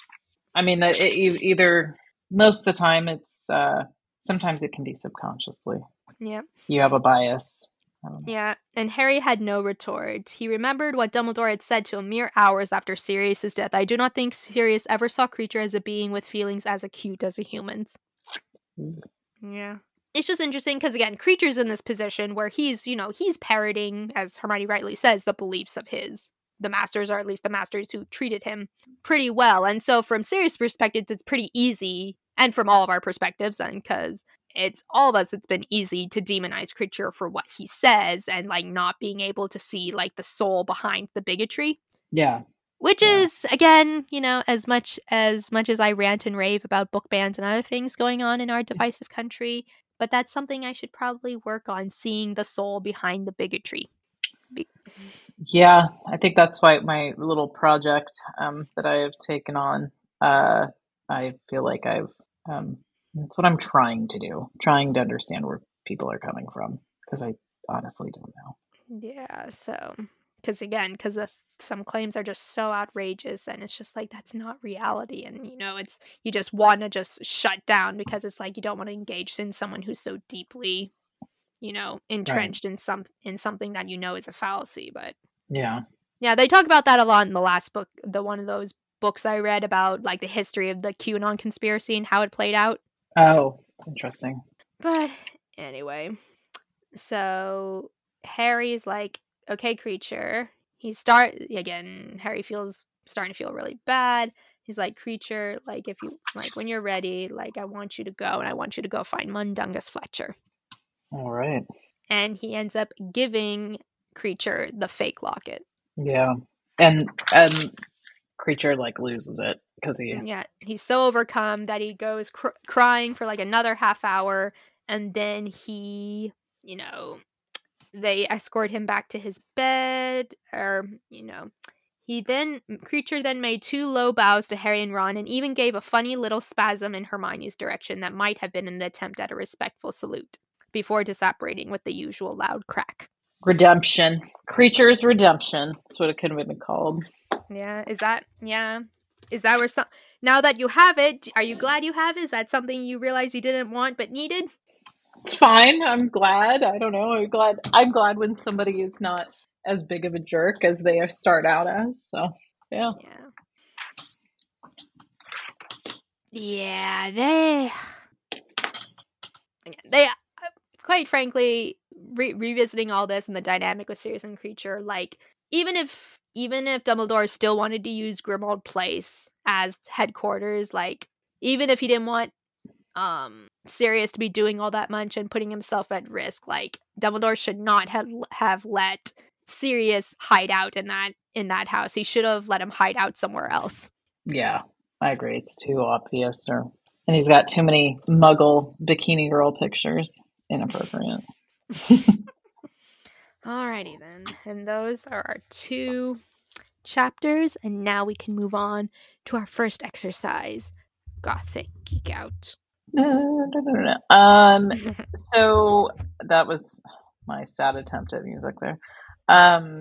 I mean, it, it, e- either most of the time it's, uh, sometimes it can be subconsciously. Yeah. You have a bias. I don't know. Yeah, and Harry had no retort. He remembered what Dumbledore had said to him mere hours after Sirius's death. I do not think Sirius ever saw Kreacher as a being with feelings as acute as a human's. Mm. Yeah. It's just interesting because, again, Kreacher's in this position where he's, you know, he's parroting, as Hermione rightly says, the beliefs of his, the masters, or at least the masters who treated him pretty well. And so, from Sirius' perspective, it's pretty easy, and from all of our perspectives, and because it's all of us, it's been easy to demonize Kreacher for what he says and, like, not being able to see, like, the soul behind the bigotry. Yeah. Which Yeah. is, again, you know, as much as much as I rant and rave about book bans and other things going on in our divisive country, but that's something I should probably work on, seeing the soul behind the bigotry. Be- Yeah, I think that's why my little project um, that I have taken on, uh, I feel like I've, um, that's what I'm trying to do, trying to understand where people are coming from, because I honestly don't know. yeah, so, because again, because some claims are just so outrageous, and it's just like, that's not reality, and, you know, it's, you just want to just shut down because it's like, you don't want to engage in someone who's so deeply, you know, Right. entrenched in some in something that you know is a fallacy. But Yeah. yeah, they talk about that a lot in the last book, the one of those books I read about, like, the history of the QAnon conspiracy and how it played out. Oh, interesting. But anyway, so Harry's like, okay, Kreacher. He start again. Harry feels starting to feel really bad. he's like, creature, like if you like when you're ready, like I want you to go and I want you to go find Mundungus Fletcher. All right. And he ends up giving creature the fake locket. Yeah. And and creature like loses it because he Yeah, he's so overcome that he goes cr- crying for like another half hour, and then he, you know, they escort him back to his bed, or you know, he then creature then made two low bows to Harry and Ron, and even gave a funny little spasm in Hermione's direction that might have been an attempt at a respectful salute before disapparating with the usual loud crack. redemption. Creature's redemption. That's what it could have been called. Yeah, is that yeah? Is that where some now that you have it, are you glad you have it? Is that something you realized you didn't want but needed? It's fine. I'm glad. I don't know. I'm glad. I'm glad when somebody is not as big of a jerk as they start out as. So yeah. Yeah. Yeah, they they quite frankly re- revisiting all this and the dynamic with Sirius and Creature, like even if even if Dumbledore still wanted to use Grimmauld Place as headquarters, like even if he didn't want um Sirius to be doing all that much and putting himself at risk, like Dumbledore should not have have let Sirius hide out in that in that house. He should have let him hide out somewhere else. Yeah, I agree. It's too obvious, or and he's got too many Muggle bikini girl pictures. Inappropriate. Alrighty then, and those are our two chapters, and now we can move on to our first exercise, Gothic Geek Out. Um, so that was my sad attempt at music there. Um,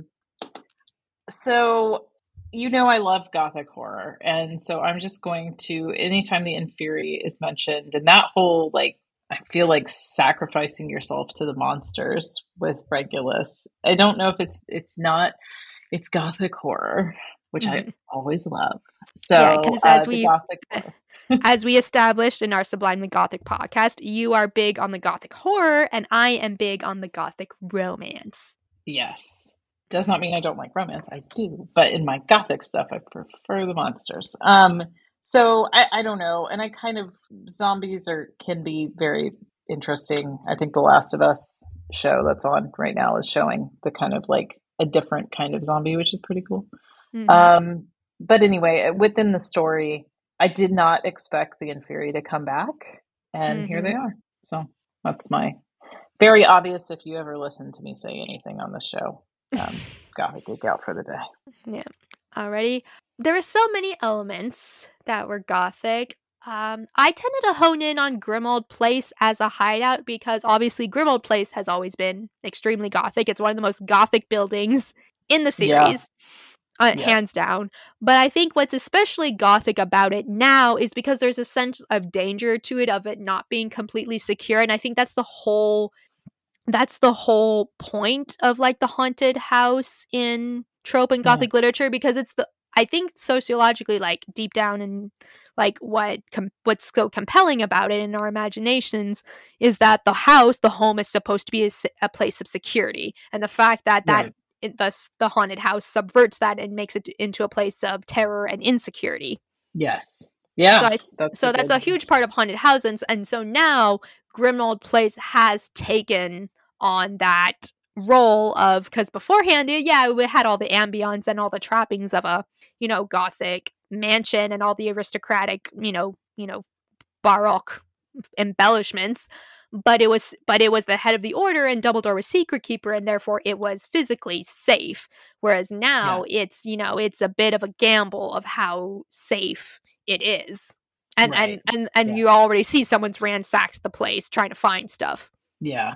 so you know I love Gothic horror, and so I'm just going to anytime the Inferi is mentioned, and that whole like I feel like sacrificing yourself to the monsters with Regulus. I don't know if it's it's not it's Gothic horror, which mm-hmm. I always love. So yeah, because as uh, we Gothic horror. as we established in our Sublimely Gothic podcast, you are big on the Gothic horror, and I am big on the Gothic romance. Yes. Does not mean I don't like romance. I do. But in my Gothic stuff, I prefer the monsters. Um, so I, I don't know. And I kind of, zombies are can be very interesting. I think The Last of Us show that's on right now is showing the kind of like a different kind of zombie, which is pretty cool. Mm-hmm. Um, but anyway, within the story, I did not expect the Inferi to come back, and mm-hmm. here they are. So that's my very obvious if you ever listen to me say anything on this show. Um, Gothic Geek Out for the day. Yeah. Alrighty. There are so many elements that were Gothic. Um, I tended to hone in on Grimmauld Place as a hideout because obviously Grimmauld Place has always been extremely Gothic. It's one of the most Gothic buildings in the series. Yeah. Uh, yes. Hands down. But I think what's especially Gothic about it now is because there's a sense of danger to it, of it not being completely secure. And I think that's the whole that's the whole point of like the haunted house in trope and Gothic yeah. literature, because it's the I think sociologically, like deep down in like what com- what's so compelling about it in our imaginations is that the house, the home, is supposed to be a, a place of security, and the fact that that right. it, thus the haunted house subverts that and makes it into a place of terror and insecurity. Yes. Yeah. So, I, that's so a that's good... a huge part of haunted houses, and so now Grimmauld Place has taken on that role of, because beforehand, yeah, we had all the ambience and all the trappings of a, you know, Gothic mansion and all the aristocratic, you know, you know, Baroque embellishments, but it was, but it was the head of the order, and Dumbledore was secret keeper, and therefore it was physically safe. Whereas now yeah. it's, you know, it's a bit of a gamble of how safe it is, and right. and and and yeah. you already see someone's ransacked the place trying to find stuff. Yeah.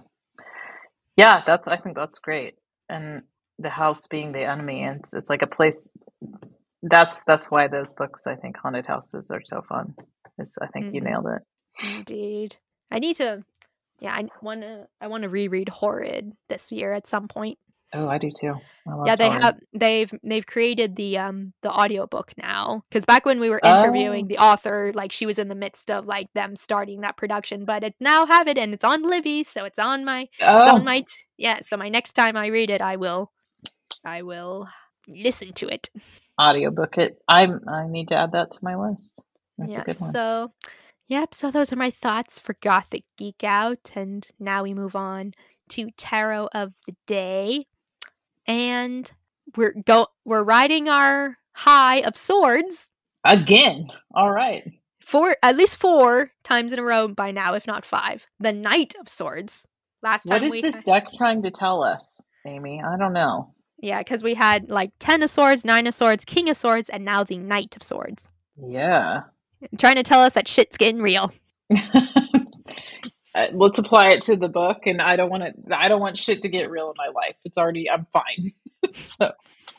Yeah, that's. I think that's great, and the house being the enemy, and it's, it's like a place. That's that's why those books, I think, haunted houses are so fun. Is I think mm-hmm. you nailed it. Indeed, I need to. Yeah, I want to. I want to reread Horrid this year at some point. Oh, I do too. I love yeah, they Horrid. have. They've they've created the um the audiobook now, because back when we were interviewing oh. the author, like she was in the midst of like them starting that production, but it now have it, and it's on Libby, so it's on my oh. it's on my t- yeah. So my next time I read it, I will I will listen to it. audiobook it. I'm I need to add that to my list. That's a Yeah, good one. so yep, so those are my thoughts for Gothic Geek Out, and now we move on to Tarot of the Day. And we're go we're riding our high of swords Again. All right. four at least four times in a row by now, if not five. The Knight of Swords. Last What time is we this deck trying to tell us, Amy? I don't know. Yeah, because we had like ten of swords, nine of swords, king of swords, and now the Knight of Swords. Yeah. Trying to tell us that shit's getting real. Uh, let's apply it to the book, and I don't want to I don't want shit to get real in my life. It's already I'm fine. So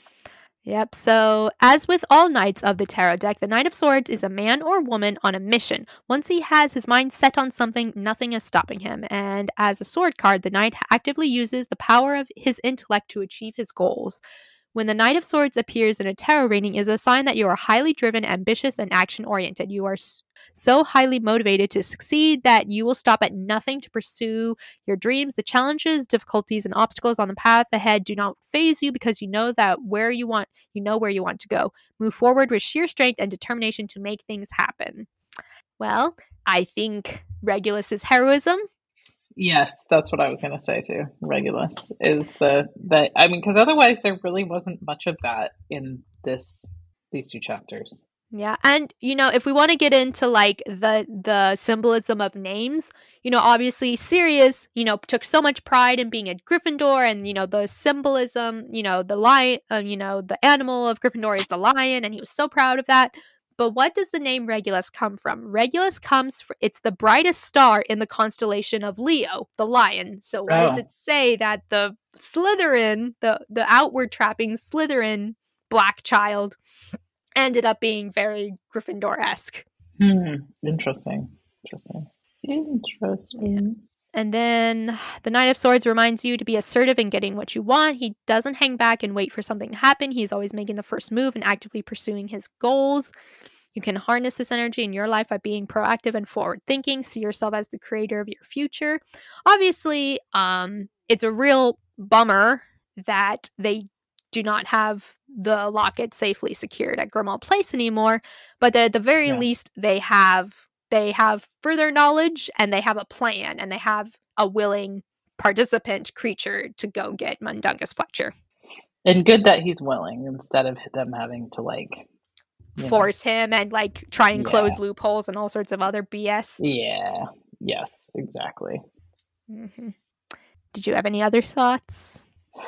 Yep, so as with all knights of the tarot deck, the Knight of Swords is a man or woman on a mission. Once he has his mind set on something, nothing is stopping him. And as a sword card, the knight actively uses the power of his intellect to achieve his goals. When the Knight of Swords appears in a tarot reading, it is a sign that you are highly driven, ambitious, and action-oriented. You are s- so highly motivated to succeed that you will stop at nothing to pursue your dreams. The challenges, difficulties, and obstacles on the path ahead do not faze you because you know that where you want, you know where you want to go. Move forward with sheer strength and determination to make things happen. Well, I think Regulus's heroism. yes, that's what I was going to say too. Regulus is the that I mean, because otherwise there really wasn't much of that in this these two chapters. Yeah, and you know, if we want to get into like the the symbolism of names, you know, obviously Sirius, you know, took so much pride in being a Gryffindor, and you know, the symbolism, you know, the lion, um, you know, the animal of Gryffindor is the lion, and he was so proud of that. But what does the name Regulus come from? Regulus comes fr- it's the brightest star in the constellation of Leo, the lion. So why does Oh, it say that the Slytherin, the the outward trappings Slytherin black child ended up being very Gryffindor-esque. hmm. Interesting. Interesting. Yeah. Interesting. And then the Knight of Swords reminds you to be assertive in getting what you want. He doesn't hang back and wait for something to happen. He's always making the first move and actively pursuing his goals. You can harness this energy in your life by being proactive and forward thinking. See yourself as the creator of your future. Obviously, um, it's a real bummer that they do not have the locket safely secured at Grimmauld Place anymore, but that at the very Yeah. least they have they have further knowledge and they have a plan and they have a willing participant creature to go get Mundungus Fletcher. And good that he's willing instead of them having to like you know. Force him and like try and Yeah. close loopholes and all sorts of other B S. Yeah. Yes, exactly. Mm-hmm. Did you have any other thoughts?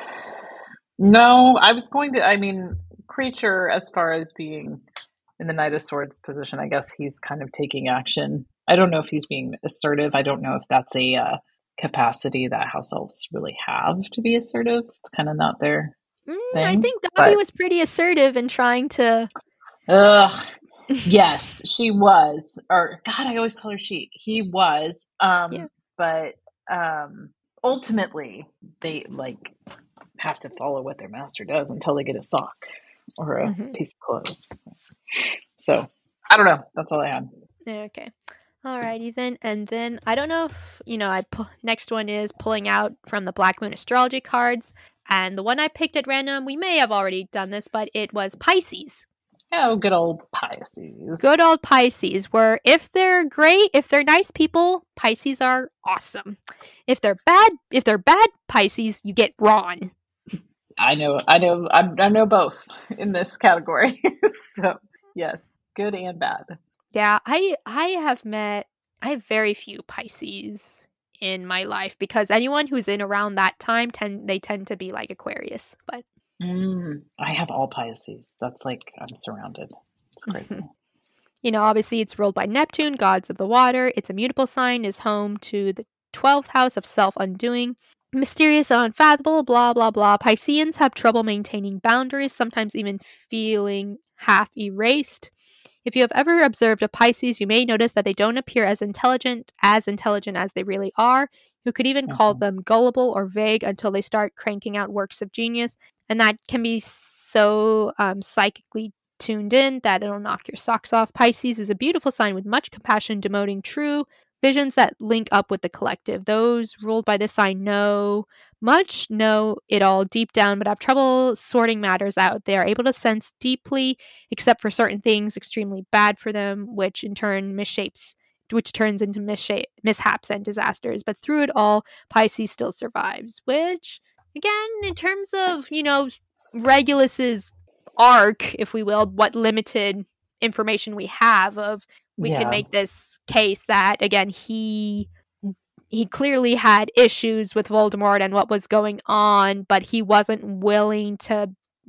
No, I was going to I mean, creature as far as being in the Knight of Swords position, I guess he's kind of taking action. I don't know if he's being assertive. I don't know if that's a uh, capacity that house elves really have to be assertive. It's kind of not their Mm, thing. I think Dobby but, was pretty assertive in trying to. Ugh. Yes, she was. Or God, I always call her she. He was. Um, Yeah. But um, ultimately, they like have to follow what their master does until they get a sock or a Mhm. piece of clothes. So I don't know. That's all I had. Okay. Alrighty then. And then I don't know if, you know, I pu- next one is pulling out from the Black Moon astrology cards. And the one I picked at random, we may have already done this, but it was Pisces. Oh, good old Pisces. Good old Pisces, where if they're great, if they're nice people, Pisces are awesome. If they're bad, if they're bad Pisces, you get Ron. I know, I know, I, I know both in this category. So yes, good and bad. Yeah, I I have met I have very few Pisces in my life because anyone who's in around that time tend they tend to be like Aquarius. But Mm, I have all Pisces. That's like I'm surrounded. It's crazy. you know, obviously it's ruled by Neptune, gods of the water. Its immutable sign is home to the twelfth house of self-undoing. Mysterious and unfathomable, blah blah blah. Pisceans have trouble maintaining boundaries, sometimes even feeling half erased. If you have ever observed a Pisces, you may notice that they don't appear as intelligent, as intelligent as they really are. You could even call Mhm. them gullible or vague until they start cranking out works of genius, and that can be so um, psychically tuned in that it'll knock your socks off. Pisces is a beautiful sign with much compassion, demoting true, Visions that link up with the collective. Those ruled by this sign know much, know it all deep down, but have trouble sorting matters out. They are able to sense deeply, except for certain things extremely bad for them, which in turn misshapes, which turns into missha- mishaps and disasters. But through it all, Pisces still survives, which, again, in terms of, you know, Regulus's arc, if we will, what limited information we have of, we can Yeah. make this case that, again, he he clearly had issues with Voldemort and what was going on, but he wasn't willing to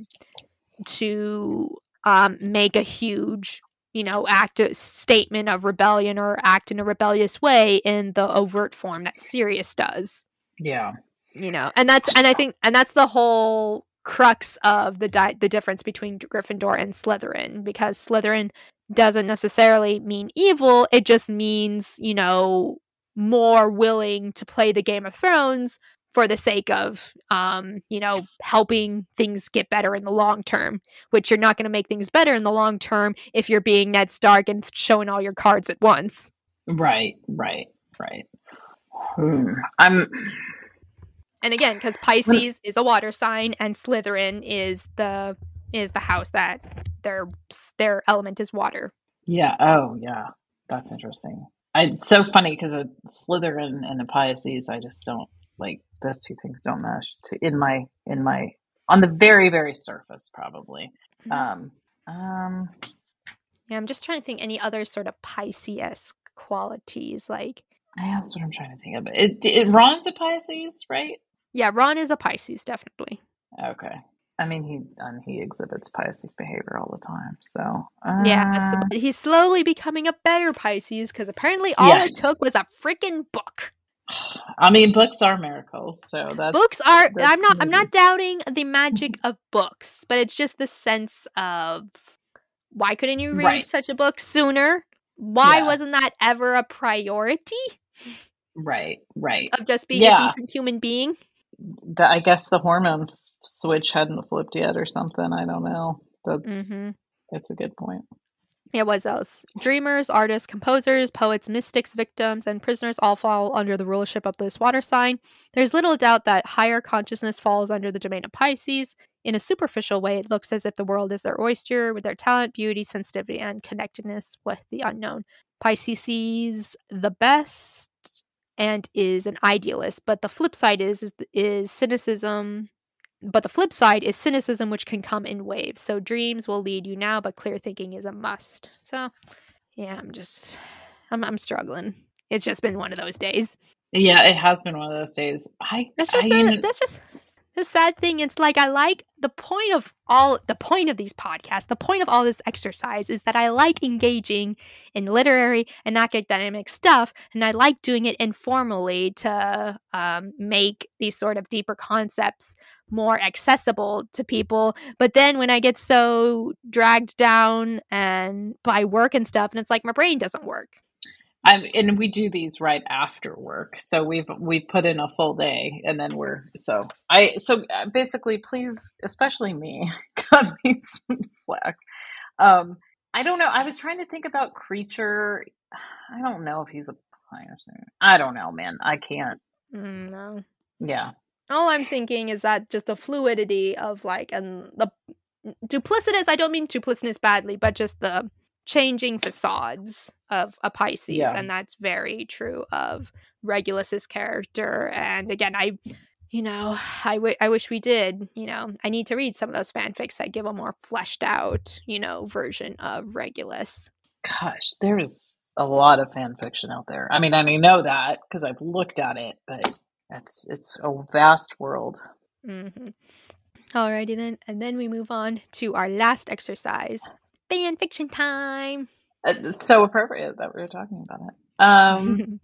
to um, make a huge, you know, act a statement of rebellion or act in a rebellious way in the overt form that Sirius does. Yeah. You know, and that's and I think and that's the whole crux of the di- the difference between Gryffindor and Slytherin, because Slytherin doesn't necessarily mean evil, it just means, you know, more willing to play the Game of Thrones for the sake of, um, you know, helping things get better in the long term, which you're not going to make things better in the long term if you're being Ned Stark and showing all your cards at once. Right, right, right. Hmm. I'm... And again, because Pisces is a water sign and Slytherin is the is the house that their their element is water. Yeah. Oh, yeah. That's interesting. I, it's so funny because a Slytherin and a Pisces, I just don't like, those two things don't mesh to, in my in my on the very very surface probably. Um. Um. Yeah, I'm just trying to think any other sort of Pisces-esque qualities, like. Yeah, that's what I'm trying to think of. It, it Ron's a Pisces, right? Yeah, Ron is a Pisces, definitely. Okay. I mean, he and he exhibits Pisces behavior all the time. So uh... yeah, so he's slowly becoming a better Pisces because apparently all yes. it took was a freaking book. I mean, books are miracles. So that's books are. That's I'm not. maybe. I'm not doubting the magic of books, but it's just the sense of why couldn't you read right. such a book sooner? Why yeah. wasn't that ever a priority? Right. Right. Of just being yeah. a decent human being. The, I guess the hormone switch hadn't flipped yet or something. I don't know. That's mm-hmm. That's a good point. Yeah, what else? Dreamers, artists, composers, poets, mystics, victims, and prisoners all fall under the rulership of this water sign. There's little doubt that higher consciousness falls under the domain of Pisces. In a superficial way, it looks as if the world is their oyster, with their talent, beauty, sensitivity, and connectedness with the unknown. Pisces sees the best and is an idealist, but the flip side is is, is cynicism. But the flip side is cynicism, which can come in waves. So dreams will lead you now, but clear thinking is a must. So, yeah, I'm just, I'm, I'm struggling. It's just been one of those days. Yeah, it has been one of those days. I that's just I the, even... that's just the sad thing. It's like I like the point of all the point of these podcasts. The point of all this exercise is that I like engaging in literary and academic stuff, and I like doing it informally to um, make these sort of deeper concepts more accessible to people. But then when I get so dragged down and by work and stuff, and it's like my brain doesn't work. I'm, and we do these right after work, so we've we've put in a full day, and then we're so I so basically, please, especially me, cut me some slack. Um, I don't know. I was trying to think about Creature. I don't know if he's a Pisces. I don't know, man. I can't. Mm, no. Yeah. All I'm thinking is that just the fluidity of like, and the duplicitous. I don't mean duplicitous badly, but just the changing facades of a Pisces, yeah. and that's very true of Regulus's character. And again, I, you know, I, w- I wish we did, you know, I need to read some of those fanfics that give a more fleshed out, you know, version of Regulus. Gosh, there's a lot of fan fiction out there. I mean, I know that because I've looked at it, but it's it's a vast world. Mm-hmm. Alrighty then, and then we move on to our last exercise. Fan fiction time. It's so appropriate that we were talking about it. Um,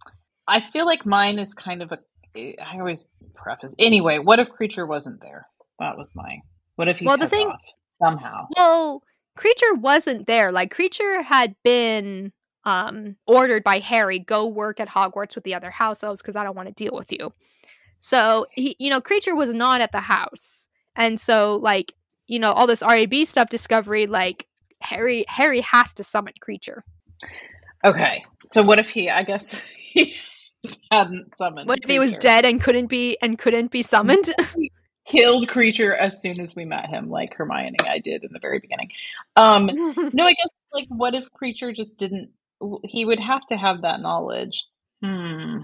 I feel like mine is kind of a. I always preface anyway. What if Creature wasn't there? That was my. What if he well, took the thing, off somehow? Well, Creature wasn't there. Like Creature had been um, ordered by Harry, go work at Hogwarts with the other house elves because I don't want to deal with you. So he, you know, Creature was not at the house, and so like you know all this R A B stuff discovery like. Harry Harry has to summon Creature. Okay, so what if he, I guess he hadn't summoned What if he was Kreacher? dead and couldn't be and couldn't be summoned? He killed Kreacher as soon as we met him, like Hermione I did in the very beginning. Um, no, I guess, like, what if Kreacher just didn't, he would have to have that knowledge. Hmm.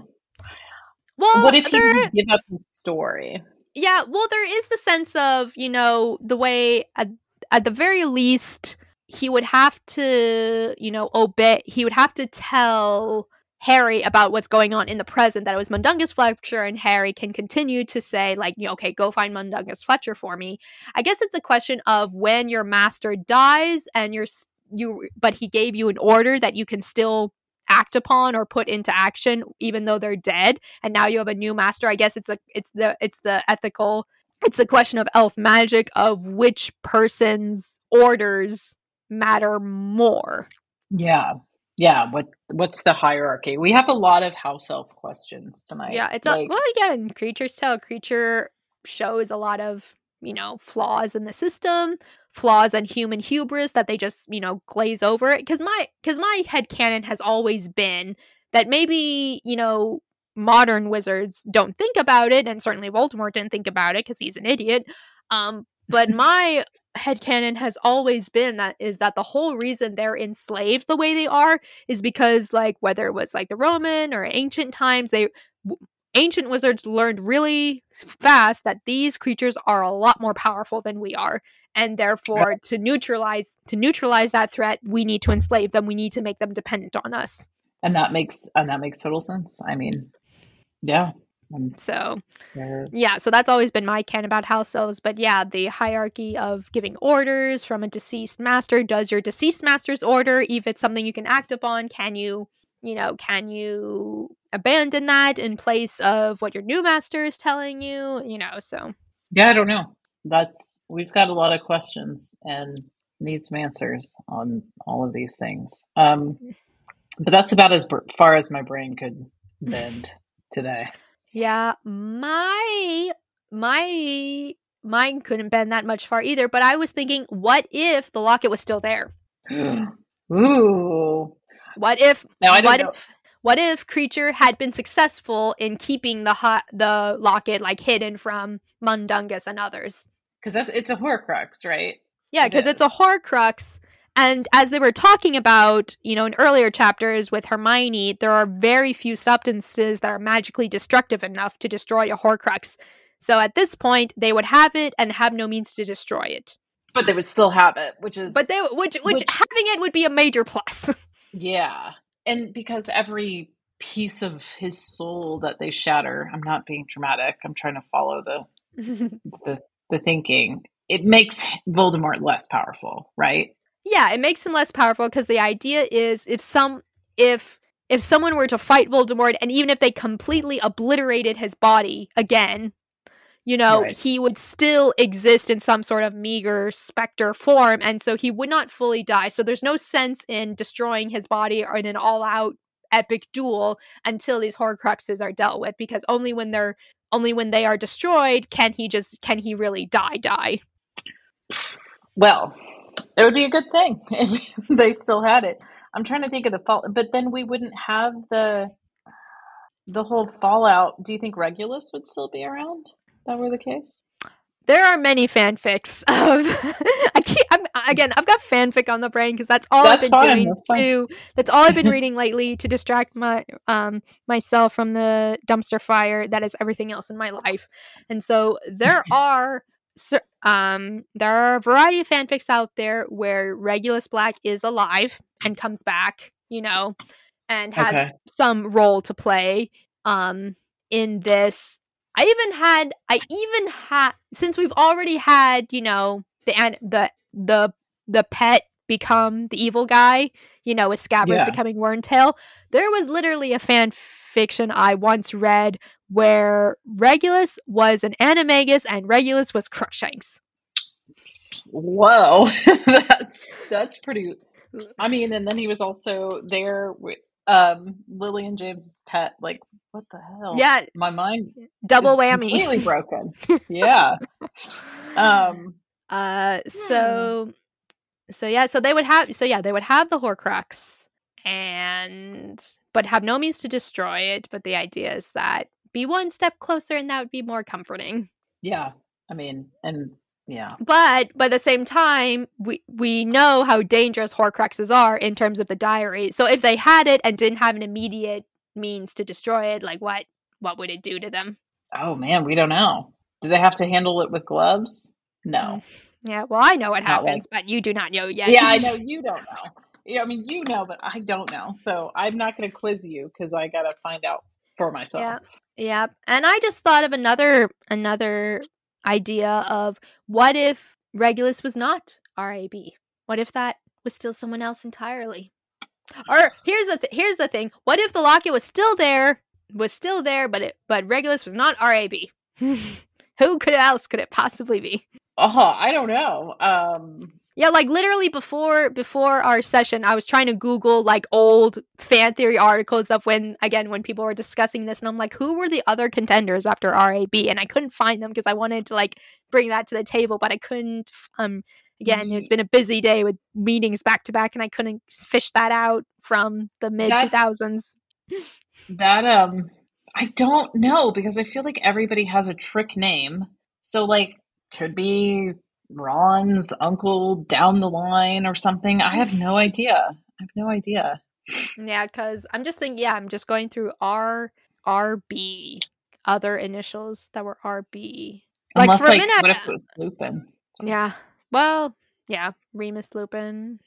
Well, What if he there didn't give up his story? yeah, well there is the sense of, you know, the way at, at the very least he would have to, you know, obey, he would have to tell Harry about what's going on in the present, that it was Mundungus Fletcher, and Harry can continue to say, like, you know, okay, go find Mundungus Fletcher for me. I guess it's a question of when your master dies and you're you but he gave you an order that you can still act upon or put into action even though they're dead, and now you have a new master. I guess it's a it's the it's the ethical, it's the question of elf magic of which person's orders matter more. Yeah. Yeah, what what's the hierarchy? We have a lot of house elf questions tonight. Yeah, it's a, Like, well, again, Creatures Tell. Creature shows a lot of, you know, flaws in the system, flaws and human hubris that they just, you know, glaze over it. Because my because my headcanon has always been that maybe, you know, modern wizards don't think about it, and certainly Voldemort didn't think about it because he's an idiot. Um, but my headcanon has always been that is that the whole reason they're enslaved the way they are is because, like, whether it was like the Roman or ancient times, they w- ancient wizards learned really fast that these creatures are a lot more powerful than we are, and therefore to neutralize to neutralize that threat, we need to enslave them, we need to make them dependent on us. and that makes and that makes total sense. I mean, yeah. Um, So they're- yeah, so that's always been my canon about house elves. But yeah, the hierarchy of giving orders from a deceased master. Does your deceased master's order, if it's something you can act upon, can you, you know, can you abandon that in place of what your new master is telling you? You know, so yeah, I don't know. That's we've got a lot of questions and need some answers on all of these things. Um, but that's about as br- far as my brain could bend today. yeah, my my mine couldn't bend that much far either. But I was thinking, what if the locket was still there? Ooh. What if Now I don't what know. if what if Creature had been successful in keeping the hot the locket, like, hidden from Mundungus and others? Because that's it's a Horcrux, right? Yeah, It because it's a is. Horcrux. And as they were talking about, you know, in earlier chapters with Hermione, there are very few substances that are magically destructive enough to destroy a Horcrux. So at this point, they would have it and have no means to destroy it. But they would still have it, which is But they which which, Which- having it would be a major plus. yeah. And because every piece of his soul that they shatter, I'm not being dramatic. I'm trying to follow the the, the thinking. It makes Voldemort less powerful, right? Yeah, it makes him less powerful because the idea is if some if if someone were to fight Voldemort, and even if they completely obliterated his body again, you know, Right. he would still exist in some sort of meager specter form, and so he would not fully die. So there's no sense in destroying his body or in an all-out epic duel until these Horcruxes are dealt with, because only when they're only when they are destroyed can he just can he really die die. Well, it would be a good thing if they still had it. I'm trying to think of the fall, but then we wouldn't have the the whole fallout. Do you think Regulus would still be around? If that were the case? There are many fanfics of I can't I'm, again I've got fanfic on the brain because that's all That's I've been fine, doing that's fine. too. That's all I've been reading lately to distract my um myself from the dumpster fire that is everything else in my life. And so there are cer- um there are a variety of fanfics out there where Regulus Black is alive and comes back, you know, and has Okay. some role to play um in this. I even had, I even had, since we've already had, you know, the an- the the the pet become the evil guy, you know, with Scabbers Yeah. becoming Wormtail, there was literally a fan fiction I once read where Regulus was an Animagus and Regulus was Crookshanks. Whoa, that's that's pretty. I mean, and then he was also there with um, Lily and James's pet. Like, what the hell? Yeah, My mind double is whammy. completely broken. Yeah. Um. Uh, so, so yeah, so they would have, so yeah, they would have the Horcrux, and but have no means to destroy it. But the idea is that be one step closer, and that would be more comforting. Yeah, I mean, and yeah. But by the same time, we we know how dangerous Horcruxes are in terms of the diary. So if they had it and didn't have an immediate means to destroy it, like what what would it do to them? Oh man, we don't know. Do they have to handle it with gloves? No. Mm. Yeah, well, I know what Not happens, like- but you do not know yet. Yeah, I know you don't know. Yeah, I mean, you know, but I don't know. So I'm not going to quiz you because I got to find out for myself. Yeah, yeah. And I just thought of another another idea of what if Regulus was not R A B? What if that was still someone else entirely? Or here's the th- here's the thing: what if the locket was still there, was still there, but it but Regulus was not R A B? Who could else could it possibly be? Oh, I don't know. Um, Yeah, like literally before before our session, I was trying to Google like old fan theory articles of when, again, when people were discussing this, and I'm like, who were the other contenders after R A B? And I couldn't find them because I wanted to like bring that to the table, but I couldn't. Um, again, Ye- it's been a busy day with meetings back to back, and I couldn't fish that out from the mid two thousands. that um, I don't know because I feel like everybody has a trick name. So like, could be Ron's uncle down the line or something. I have no idea. I have no idea. Yeah, because I'm just thinking, yeah, I'm just going through R, R B, other initials that were R B. Like, Unless for a like, minute, what if it was Lupin? yeah, well, yeah, Remus Lupin.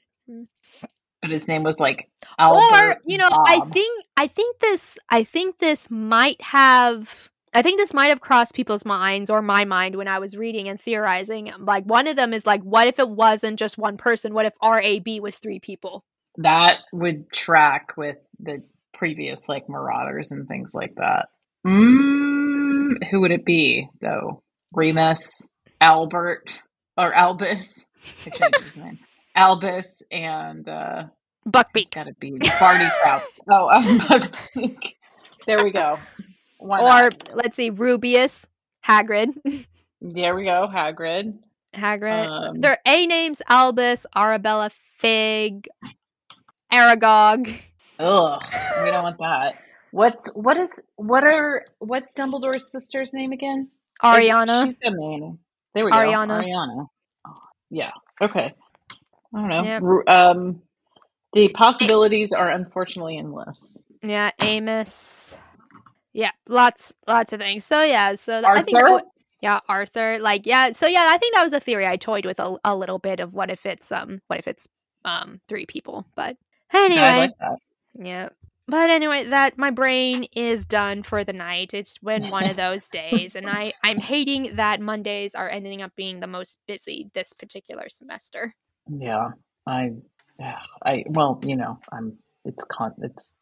But his name was like Or, Albert you know, I Bob. think, I think this, I think this might have, I think this might have crossed people's minds or my mind when I was reading and theorizing. Like, one of them is like, what if it wasn't just one person? What if R A B was three people? That would track with the previous like Marauders and things like that. Mm, who would it be though? Remus, Albert, or Albus? I changed his name. Albus and uh, it's Buckbeak. got to be Barty Crouch. Oh, um, Buckbeak. There we go. Why Or, not? let's see, Rubius, Hagrid. There we go. Hagrid. Hagrid. Um, Their A names: Albus, Arabella, Fig, Aragog. Ugh, we don't want that. What's what is what are what's Dumbledore's sister's name again? Ariana. She's got a name. There we Ariana. go. Ariana. Oh, yeah. Okay. I don't know. Yep. Ru- Um, the possibilities are unfortunately endless. Yeah, Amos. Yeah, lots, lots of things. So yeah, so th- I think, Arthur? that w- yeah, Arthur. Like, yeah, so yeah, I think that was a theory I toyed with a, a little bit of what if it's um, what if it's um, three people. But anyway, Yeah, I like that. yeah. But anyway, that my brain is done for the night. It's been one of those days, and I I'm hating that Mondays are ending up being the most busy this particular semester. Yeah, I, yeah, I. Well, you know, I'm. It's con. It's.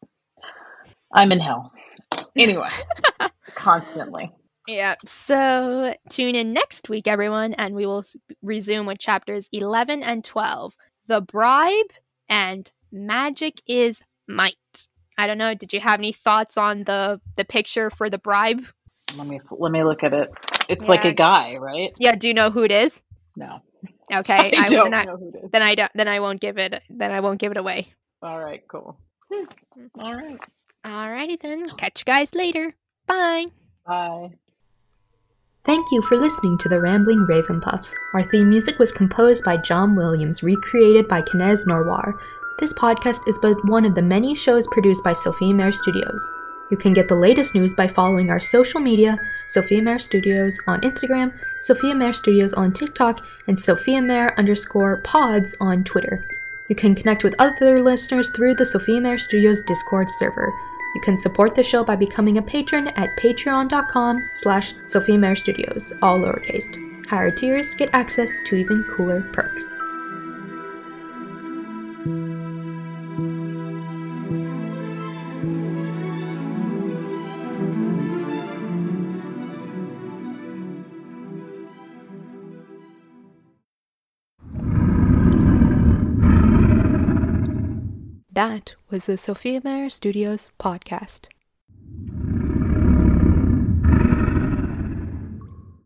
I'm in hell. Anyway, constantly. Yeah. So tune in next week, everyone, and we will s- resume with chapters eleven and twelve. The Bribe and Magic is Might. I don't know. Did you have any thoughts on the the picture for the Bribe? Let me let me look at it. It's like Yeah. a guy, right? Yeah. Do you know who it is? No, Okay. I don't then I, know who it is. then I don't. Then I won't give it. Then I won't give it away. All right, cool. All right, Alrighty then. Catch you guys later. Bye. bye. Thank you for listening to the Rambling Ravenpuffs. Our theme music was composed by John Williams, recreated by Kinez Norwar. This podcast is but one of the many shows produced by Sophia Mare Studios. You can get the latest news by following our social media, Sophia Mare Studios on Instagram, Sophia Mare Studios on TikTok, and Sophia Mare underscore pods on Twitter. You can connect with other listeners through the Sophia Mare Studios Discord server. You can support the show by becoming a patron at patreon.com slash Sophia Mare Studios, all lowercase. Higher tiers get access to even cooler perks. That was the Sophia Mare Studios podcast.